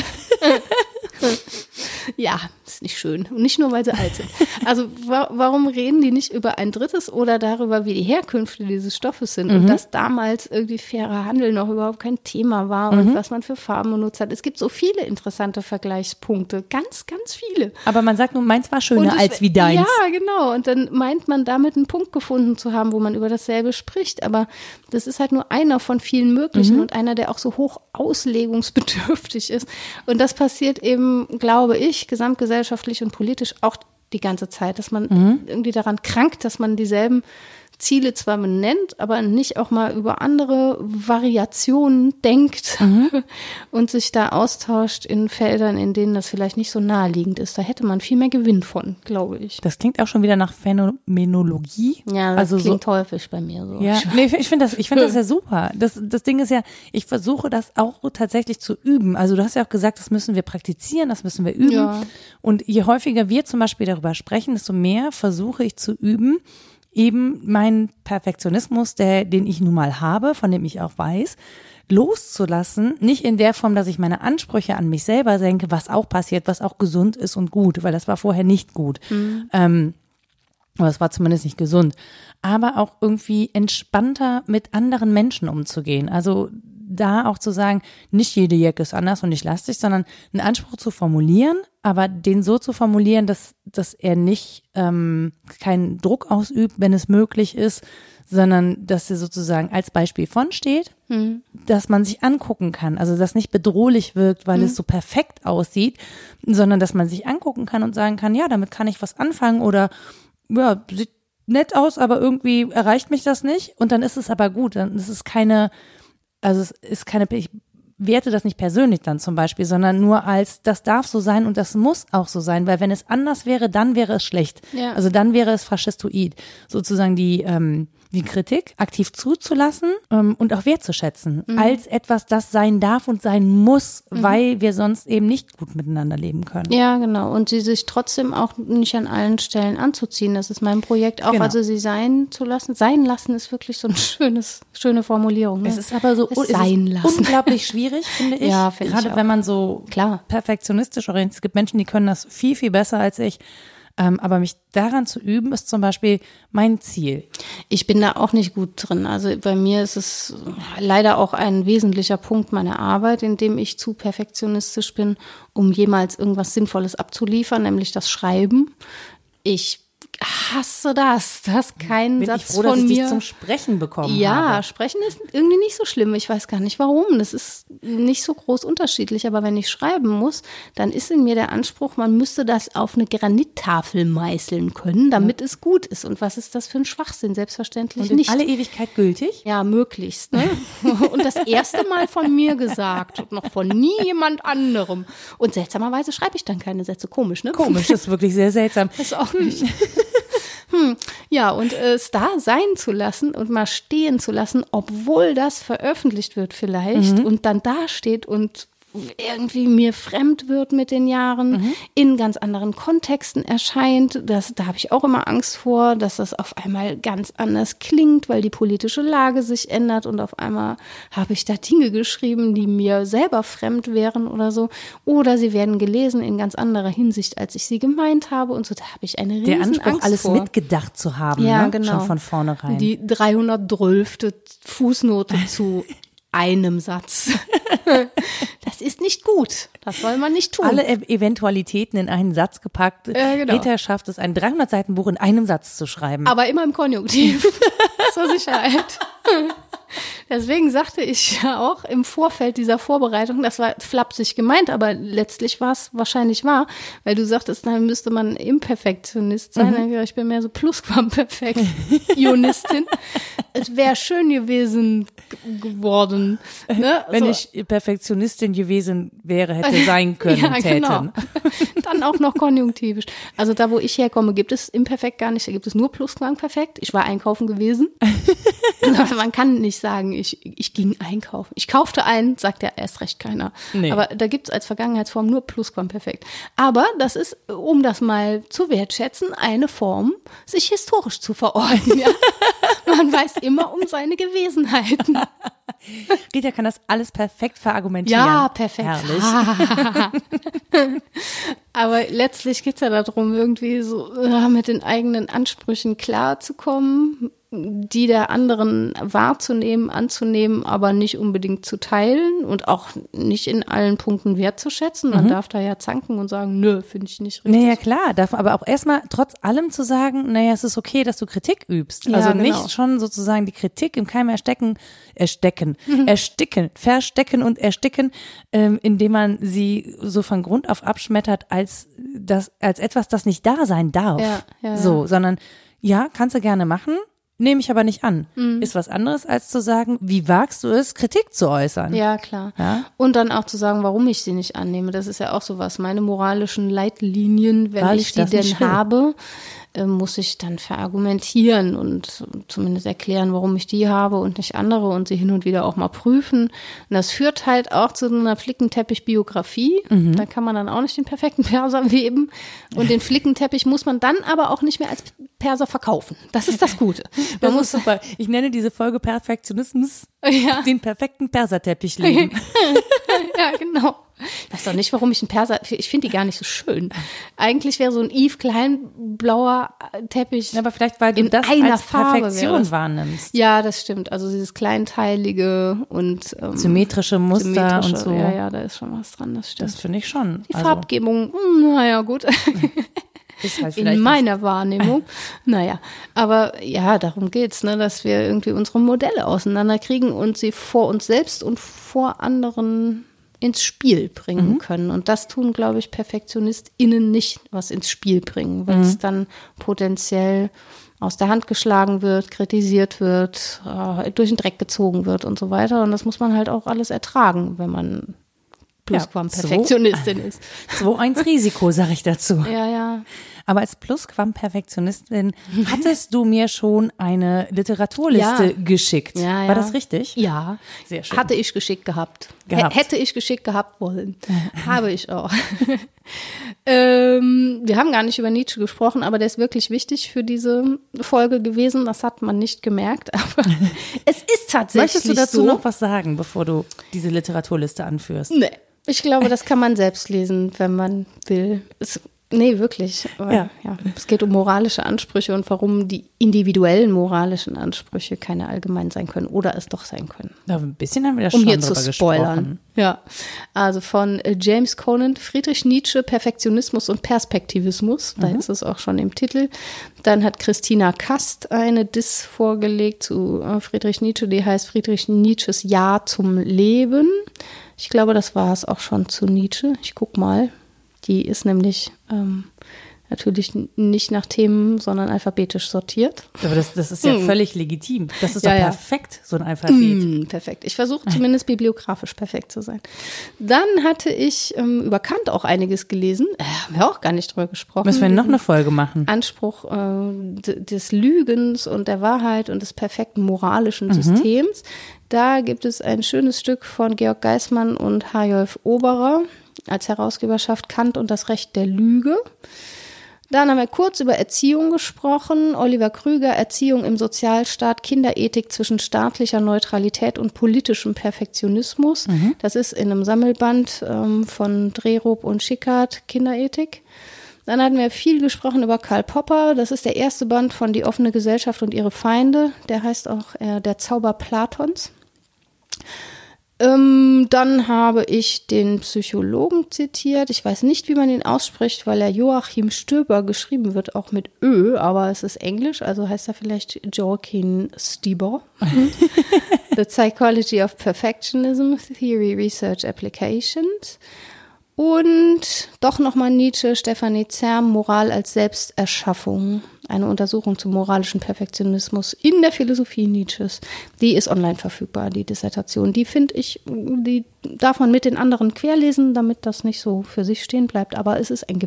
Ja, ist nicht schön. Und nicht nur, weil sie alt sind. Also wa- warum reden die nicht über ein drittes oder darüber, wie die Herkünfte dieses Stoffes sind, mhm. und dass damals irgendwie fairer Handel noch überhaupt kein Thema war, mhm. und was man für Farben benutzt hat. Es gibt so viele interessante Vergleichspunkte, ganz, ganz viele. Aber man sagt nur, meins war schöner es, als wie deins. Ja, genau. Und dann meint man damit einen Punkt gefunden zu haben, wo man über dasselbe spricht. Aber das ist halt nur einer von vielen möglichen, mhm. und einer, der auch so hoch auslegungsbedürftig ist. Und das passiert eben, glaube ich, gesamtgesellschaftlich und politisch auch die ganze Zeit, dass man mhm. irgendwie daran krankt, dass man dieselben Ziele zwar benennt, aber nicht auch mal über andere Variationen denkt, mhm. und sich da austauscht in Feldern, in denen das vielleicht nicht so naheliegend ist. Da hätte man viel mehr Gewinn von, glaube ich. Das klingt auch schon wieder nach Phänomenologie. Ja, das also klingt so, häufig bei mir so. Ja, nee, ich finde das, ich finde das ja super. Das, das Ding ist ja, ich versuche das auch tatsächlich zu üben. Also du hast ja auch gesagt, das müssen wir praktizieren, das müssen wir üben. Ja. Und je häufiger wir zum Beispiel darüber sprechen, desto mehr versuche ich zu üben, eben meinen Perfektionismus, der, den ich nun mal habe, von dem ich auch weiß, loszulassen. Nicht in der Form, dass ich meine Ansprüche an mich selber senke, was auch passiert, was auch gesund ist und gut, weil das war vorher nicht gut. Mhm. Ähm, oder es war zumindest nicht gesund. Aber auch irgendwie entspannter mit anderen Menschen umzugehen. Also da auch zu sagen, nicht jede Jacke ist anders und nicht lastig, sondern einen Anspruch zu formulieren, aber den so zu formulieren, dass, dass er nicht ähm, keinen Druck ausübt, wenn es möglich ist, sondern dass er sozusagen als Beispiel von steht, mhm. dass man sich angucken kann. Also dass nicht bedrohlich wirkt, weil mhm. es so perfekt aussieht, sondern dass man sich angucken kann und sagen kann, ja, damit kann ich was anfangen oder ja, sieht nett aus, aber irgendwie erreicht mich das nicht und dann ist es aber gut. Dann ist es keine Also es ist keine, ich werte das nicht persönlich dann zum Beispiel, sondern nur als, das darf so sein und das muss auch so sein, weil wenn es anders wäre, dann wäre es schlecht. Ja. Also dann wäre es faschistoid. Sozusagen die, ähm, die Kritik aktiv zuzulassen ähm, und auch wertzuschätzen, mhm. als etwas, das sein darf und sein muss, mhm. weil wir sonst eben nicht gut miteinander leben können. Ja, genau. Und sie sich trotzdem auch nicht an allen Stellen anzuziehen. Das ist mein Projekt auch. Genau. Also sie sein zu lassen. Sein lassen ist wirklich so eine schönes, schöne Formulierung. Ne? Es ist aber so es sein es ist lassen. unglaublich schwierig, finde ich. Ja, finde ich auch. Gerade wenn man so Klar. perfektionistisch orientiert ist. Es gibt Menschen, die können das viel, viel besser als ich. Ähm, aber mich daran zu üben, ist zum Beispiel mein Ziel. Ich bin da auch nicht gut drin. Also bei mir ist es leider auch ein wesentlicher Punkt meiner Arbeit, in dem ich zu perfektionistisch bin, um jemals irgendwas Sinnvolles abzuliefern, nämlich das Schreiben. Ich hasse das. Das ist kein Bin Satz ich froh, von dass ich mir. dich zum Sprechen bekommen ja, habe. Ja, Sprechen ist irgendwie nicht so schlimm. Ich weiß gar nicht warum. Das ist nicht so groß unterschiedlich. Aber wenn ich schreiben muss, dann ist in mir der Anspruch, man müsste das auf eine Granittafel meißeln können, damit ja. es gut ist. Und was ist das für ein Schwachsinn? Selbstverständlich Und in nicht. alle Ewigkeit gültig? Ja, möglichst. Ne? Und das erste Mal von mir gesagt und noch von nie jemand anderem. Und seltsamerweise schreibe ich dann keine Sätze. Komisch, ne? Komisch, das ist wirklich sehr seltsam. Das ist auch nicht. Hm, ja, und es da sein zu lassen und mal stehen zu lassen, obwohl das veröffentlicht wird vielleicht mhm. und dann dasteht und irgendwie mir fremd wird mit den Jahren, mhm. in ganz anderen Kontexten erscheint. Das, da habe ich auch immer Angst vor, dass das auf einmal ganz anders klingt, weil die politische Lage sich ändert und auf einmal habe ich da Dinge geschrieben, die mir selber fremd wären oder so. Oder sie werden gelesen in ganz anderer Hinsicht, als ich sie gemeint habe und so. Da habe ich eine riesen Der Anspruch, Angst alles vor. mitgedacht zu haben, ja, ne? genau. Schon von vornherein. Die dreihundertdrölfte Fußnote zu einem Satz. Das ist nicht gut. Das soll man nicht tun. Alle e- Eventualitäten in einen Satz gepackt. Ja, genau. Rita schafft es, ein dreihundert Seiten Buch in einem Satz zu schreiben. Aber immer im Konjunktiv. Zur Sicherheit. Deswegen sagte ich ja auch im Vorfeld dieser Vorbereitung, das war flapsig gemeint, aber letztlich war es wahrscheinlich wahr, weil du sagtest, dann müsste man Imperfektionist sein. Mhm. Ich bin mehr so Plusquamperfektionistin. Es wäre schön gewesen geworden. Ne? Wenn so. ich Perfektionistin gewesen wäre, hätte sein können, ja, täten. Genau. Dann auch noch konjunktivisch. Also da, wo ich herkomme, gibt es Imperfekt gar nicht, da gibt es nur Plusquamperfekt. Ich war einkaufen gewesen. Man kann nicht sagen, ich, ich ging einkaufen. Ich kaufte ein, sagt ja erst recht keiner. Nee. Aber da gibt es als Vergangenheitsform nur Plusquamperfekt. Aber das ist, um das mal zu wertschätzen, eine Form, sich historisch zu verorten. Ja? Man weiß immer um seine Gewesenheiten. Rita kann das alles perfekt verargumentieren. Ja, perfekt. Herrlich. Aber letztlich geht es ja darum, irgendwie so mit den eigenen Ansprüchen klarzukommen, die der anderen wahrzunehmen, anzunehmen, aber nicht unbedingt zu teilen und auch nicht in allen Punkten wertzuschätzen. Man mhm. darf da ja zanken und sagen, nö, finde ich nicht richtig. Naja, klar, darf aber auch erstmal trotz allem zu sagen, naja, es ist okay, dass du Kritik übst. Ja, also genau. nicht schon sozusagen die Kritik im Keim erstecken, erstecken, mhm. ersticken, verstecken und ersticken, ähm, indem man sie so von Grund auf abschmettert als das, als etwas, das nicht da sein darf. Ja, ja, so, ja. sondern ja, kannst du gerne machen. Nehme ich aber nicht an. Mhm. Ist was anderes, als zu sagen, wie wagst du es, Kritik zu äußern? Ja, klar. Ja? Und dann auch zu sagen, warum ich sie nicht annehme. Das ist ja auch sowas. Meine moralischen Leitlinien, wenn Weil ich, ich die denn nicht will. habe, äh, muss ich dann verargumentieren und zumindest erklären, warum ich die habe und nicht andere und sie hin und wieder auch mal prüfen. Und das führt halt auch zu einer Flickenteppich-Biografie. Mhm. Da kann man dann auch nicht den perfekten Perser weben. Und den Flickenteppich muss man dann aber auch nicht mehr als Perser verkaufen. Das ist das Gute. Man muss super. Ich nenne diese Folge Perfektionismus, ja. den perfekten Perserteppich legen. Ja, genau. Ich weiß doch nicht, warum ich einen Perser, ich finde die gar nicht so schön. Eigentlich wäre so ein Yves Klein blauer Teppich. Aber vielleicht, weil du in das einer als Farbe Perfektion wäre. wahrnimmst. Ja, das stimmt. Also dieses kleinteilige und ähm, symmetrische Muster symmetrische, und so. Ja, ja, da ist schon was dran, das stimmt. Das finde ich schon. Die also, Farbgebung, mh, naja, gut. ist halt In meiner Wahrnehmung. Naja, aber ja, darum geht's, ne, dass wir irgendwie unsere Modelle auseinanderkriegen und sie vor uns selbst und vor anderen ins Spiel bringen mhm. können. Und das tun, glaube ich, PerfektionistInnen nicht, was ins Spiel bringen, weil mhm. es dann potenziell aus der Hand geschlagen wird, kritisiert wird, äh, durch den Dreck gezogen wird und so weiter. Und das muss man halt auch alles ertragen, wenn man Plusquam-Perfektionistin ja, ist. zwei eins Risiko, sage ich dazu. Ja, ja. Aber als Plusquam-Perfektionistin hattest du mir schon eine Literaturliste ja. geschickt. Ja, ja. War das richtig? Ja. Sehr schön. Hatte ich geschickt gehabt. gehabt. H- hätte ich geschickt gehabt wollen. Habe ich auch. ähm, wir haben gar nicht über Nietzsche gesprochen, aber der ist wirklich wichtig für diese Folge gewesen. Das hat man nicht gemerkt. Aber es ist tatsächlich Möchtest du dazu so. noch was sagen, bevor du diese Literaturliste anführst? Nee. Ich glaube, das kann man selbst lesen, wenn man will. Es, nee, wirklich. Aber, ja. Ja, es geht um moralische Ansprüche und warum die individuellen moralischen Ansprüche keine allgemein sein können oder es doch sein können. Ja, ein bisschen haben wir da um schon hier drüber zu spoilern. gesprochen. Ja, also von äh, James Conant, Friedrich Nietzsche, Perfektionismus und Perspektivismus. Da mhm. ist es auch schon im Titel. Dann hat Christina Kast eine Diss vorgelegt zu äh, Friedrich Nietzsche, die heißt Friedrich Nietzsches Ja zum Leben. Ich glaube, das war es auch schon zu Nietzsche. Ich guck mal. Die ist nämlich ähm, natürlich nicht nach Themen, sondern alphabetisch sortiert. Aber das, das ist ja hm. völlig legitim. Das ist ja, doch ja. perfekt, so ein Alphabet. Mm, perfekt. Ich versuche zumindest bibliografisch perfekt zu sein. Dann hatte ich ähm, über Kant auch einiges gelesen. Äh, haben wir auch gar nicht drüber gesprochen. Müssen wir noch eine Folge machen. Anspruch äh, d- des Lügens und der Wahrheit und des perfekten moralischen mhm. Systems. Da gibt es ein schönes Stück von Georg Geismann und Harjolf Oberer als Herausgeberschaft Kant und das Recht der Lüge. Dann haben wir kurz über Erziehung gesprochen. Oliver Krüger, Erziehung im Sozialstaat, Kinderethik zwischen staatlicher Neutralität und politischem Perfektionismus. Mhm. Das ist in einem Sammelband ähm, von Drerup und Schickhardt, Kinderethik. Dann hatten wir viel gesprochen über Karl Popper. Das ist der erste Band von Die offene Gesellschaft und ihre Feinde. Der heißt auch äh, Der Zauber Platons. Ähm, dann habe ich den Psychologen zitiert. Ich weiß nicht, wie man ihn ausspricht, weil er Joachim Stöber geschrieben wird, auch mit Ö, aber es ist Englisch, also heißt er vielleicht Joachim Stieber. The Psychology of Perfectionism, Theory, Research, Applications. Und doch nochmal Nietzsche, Stefanie Zerm, Moral als Selbsterschaffung. Eine Untersuchung zum moralischen Perfektionismus in der Philosophie Nietzsches. Die ist online verfügbar, die Dissertation. Die finde ich, die darf man mit den anderen querlesen, damit das nicht so für sich stehen bleibt. Aber es ist ein Gewinn.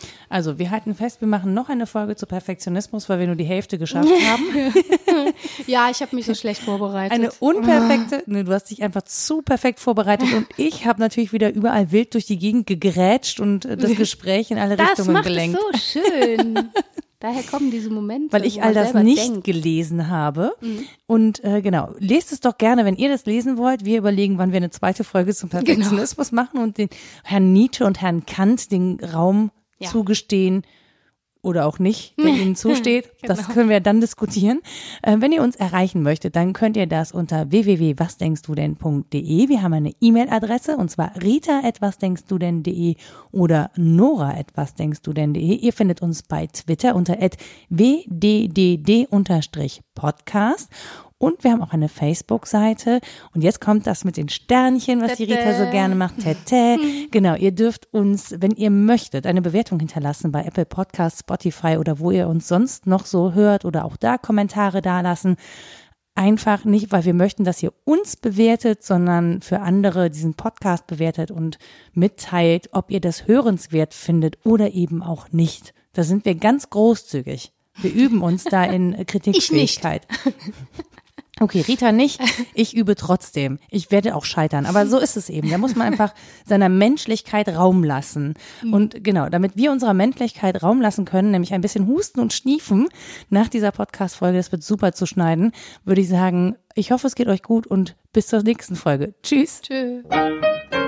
Also wir halten fest, wir machen noch eine Folge zu Perfektionismus, weil wir nur die Hälfte geschafft haben. Ja, ich habe mich so schlecht vorbereitet. Eine unperfekte, ne, du hast dich einfach zu perfekt vorbereitet und ich habe natürlich wieder überall wild durch die Gegend gegrätscht und das Gespräch in alle das Richtungen macht gelenkt. Es so schön. Daher kommen diese Momente, weil ich all das nicht denkt. gelesen habe. Mhm. Und äh, genau, lest es doch gerne, wenn ihr das lesen wollt. Wir überlegen, wann wir eine zweite Folge zum Perfektionismus genau. machen und den Herrn Nietzsche und Herrn Kant den Raum ja. zugestehen oder auch nicht, der ihnen zusteht. Genau. Das können wir dann diskutieren. Äh, wenn ihr uns erreichen möchtet, dann könnt ihr das unter w w w punkt was denkst du denn punkt d e. Wir haben eine E-Mail-Adresse und zwar rita at was denkst du denn punkt d e oder nora at was denkst du denn punkt d e. Ihr findet uns bei Twitter unter at w d d d podcast. Und wir haben auch eine Facebook-Seite. Und jetzt kommt das mit den Sternchen, was die Rita so gerne macht. Tete. Genau, ihr dürft uns, wenn ihr möchtet, eine Bewertung hinterlassen bei Apple Podcasts, Spotify oder wo ihr uns sonst noch so hört oder auch da Kommentare dalassen. Einfach nicht, weil wir möchten, dass ihr uns bewertet, sondern für andere diesen Podcast bewertet und mitteilt, ob ihr das hörenswert findet oder eben auch nicht. Da sind wir ganz großzügig. Wir üben uns da in Kritikfähigkeit. Ich nicht. Okay, Rita nicht, ich übe trotzdem. Ich werde auch scheitern, aber so ist es eben. Da muss man einfach seiner Menschlichkeit Raum lassen. Und genau, damit wir unserer Menschlichkeit Raum lassen können, nämlich ein bisschen husten und schniefen nach dieser Podcast-Folge, das wird super zu schneiden, würde ich sagen, ich hoffe, es geht euch gut und bis zur nächsten Folge. Tschüss. Tschüss.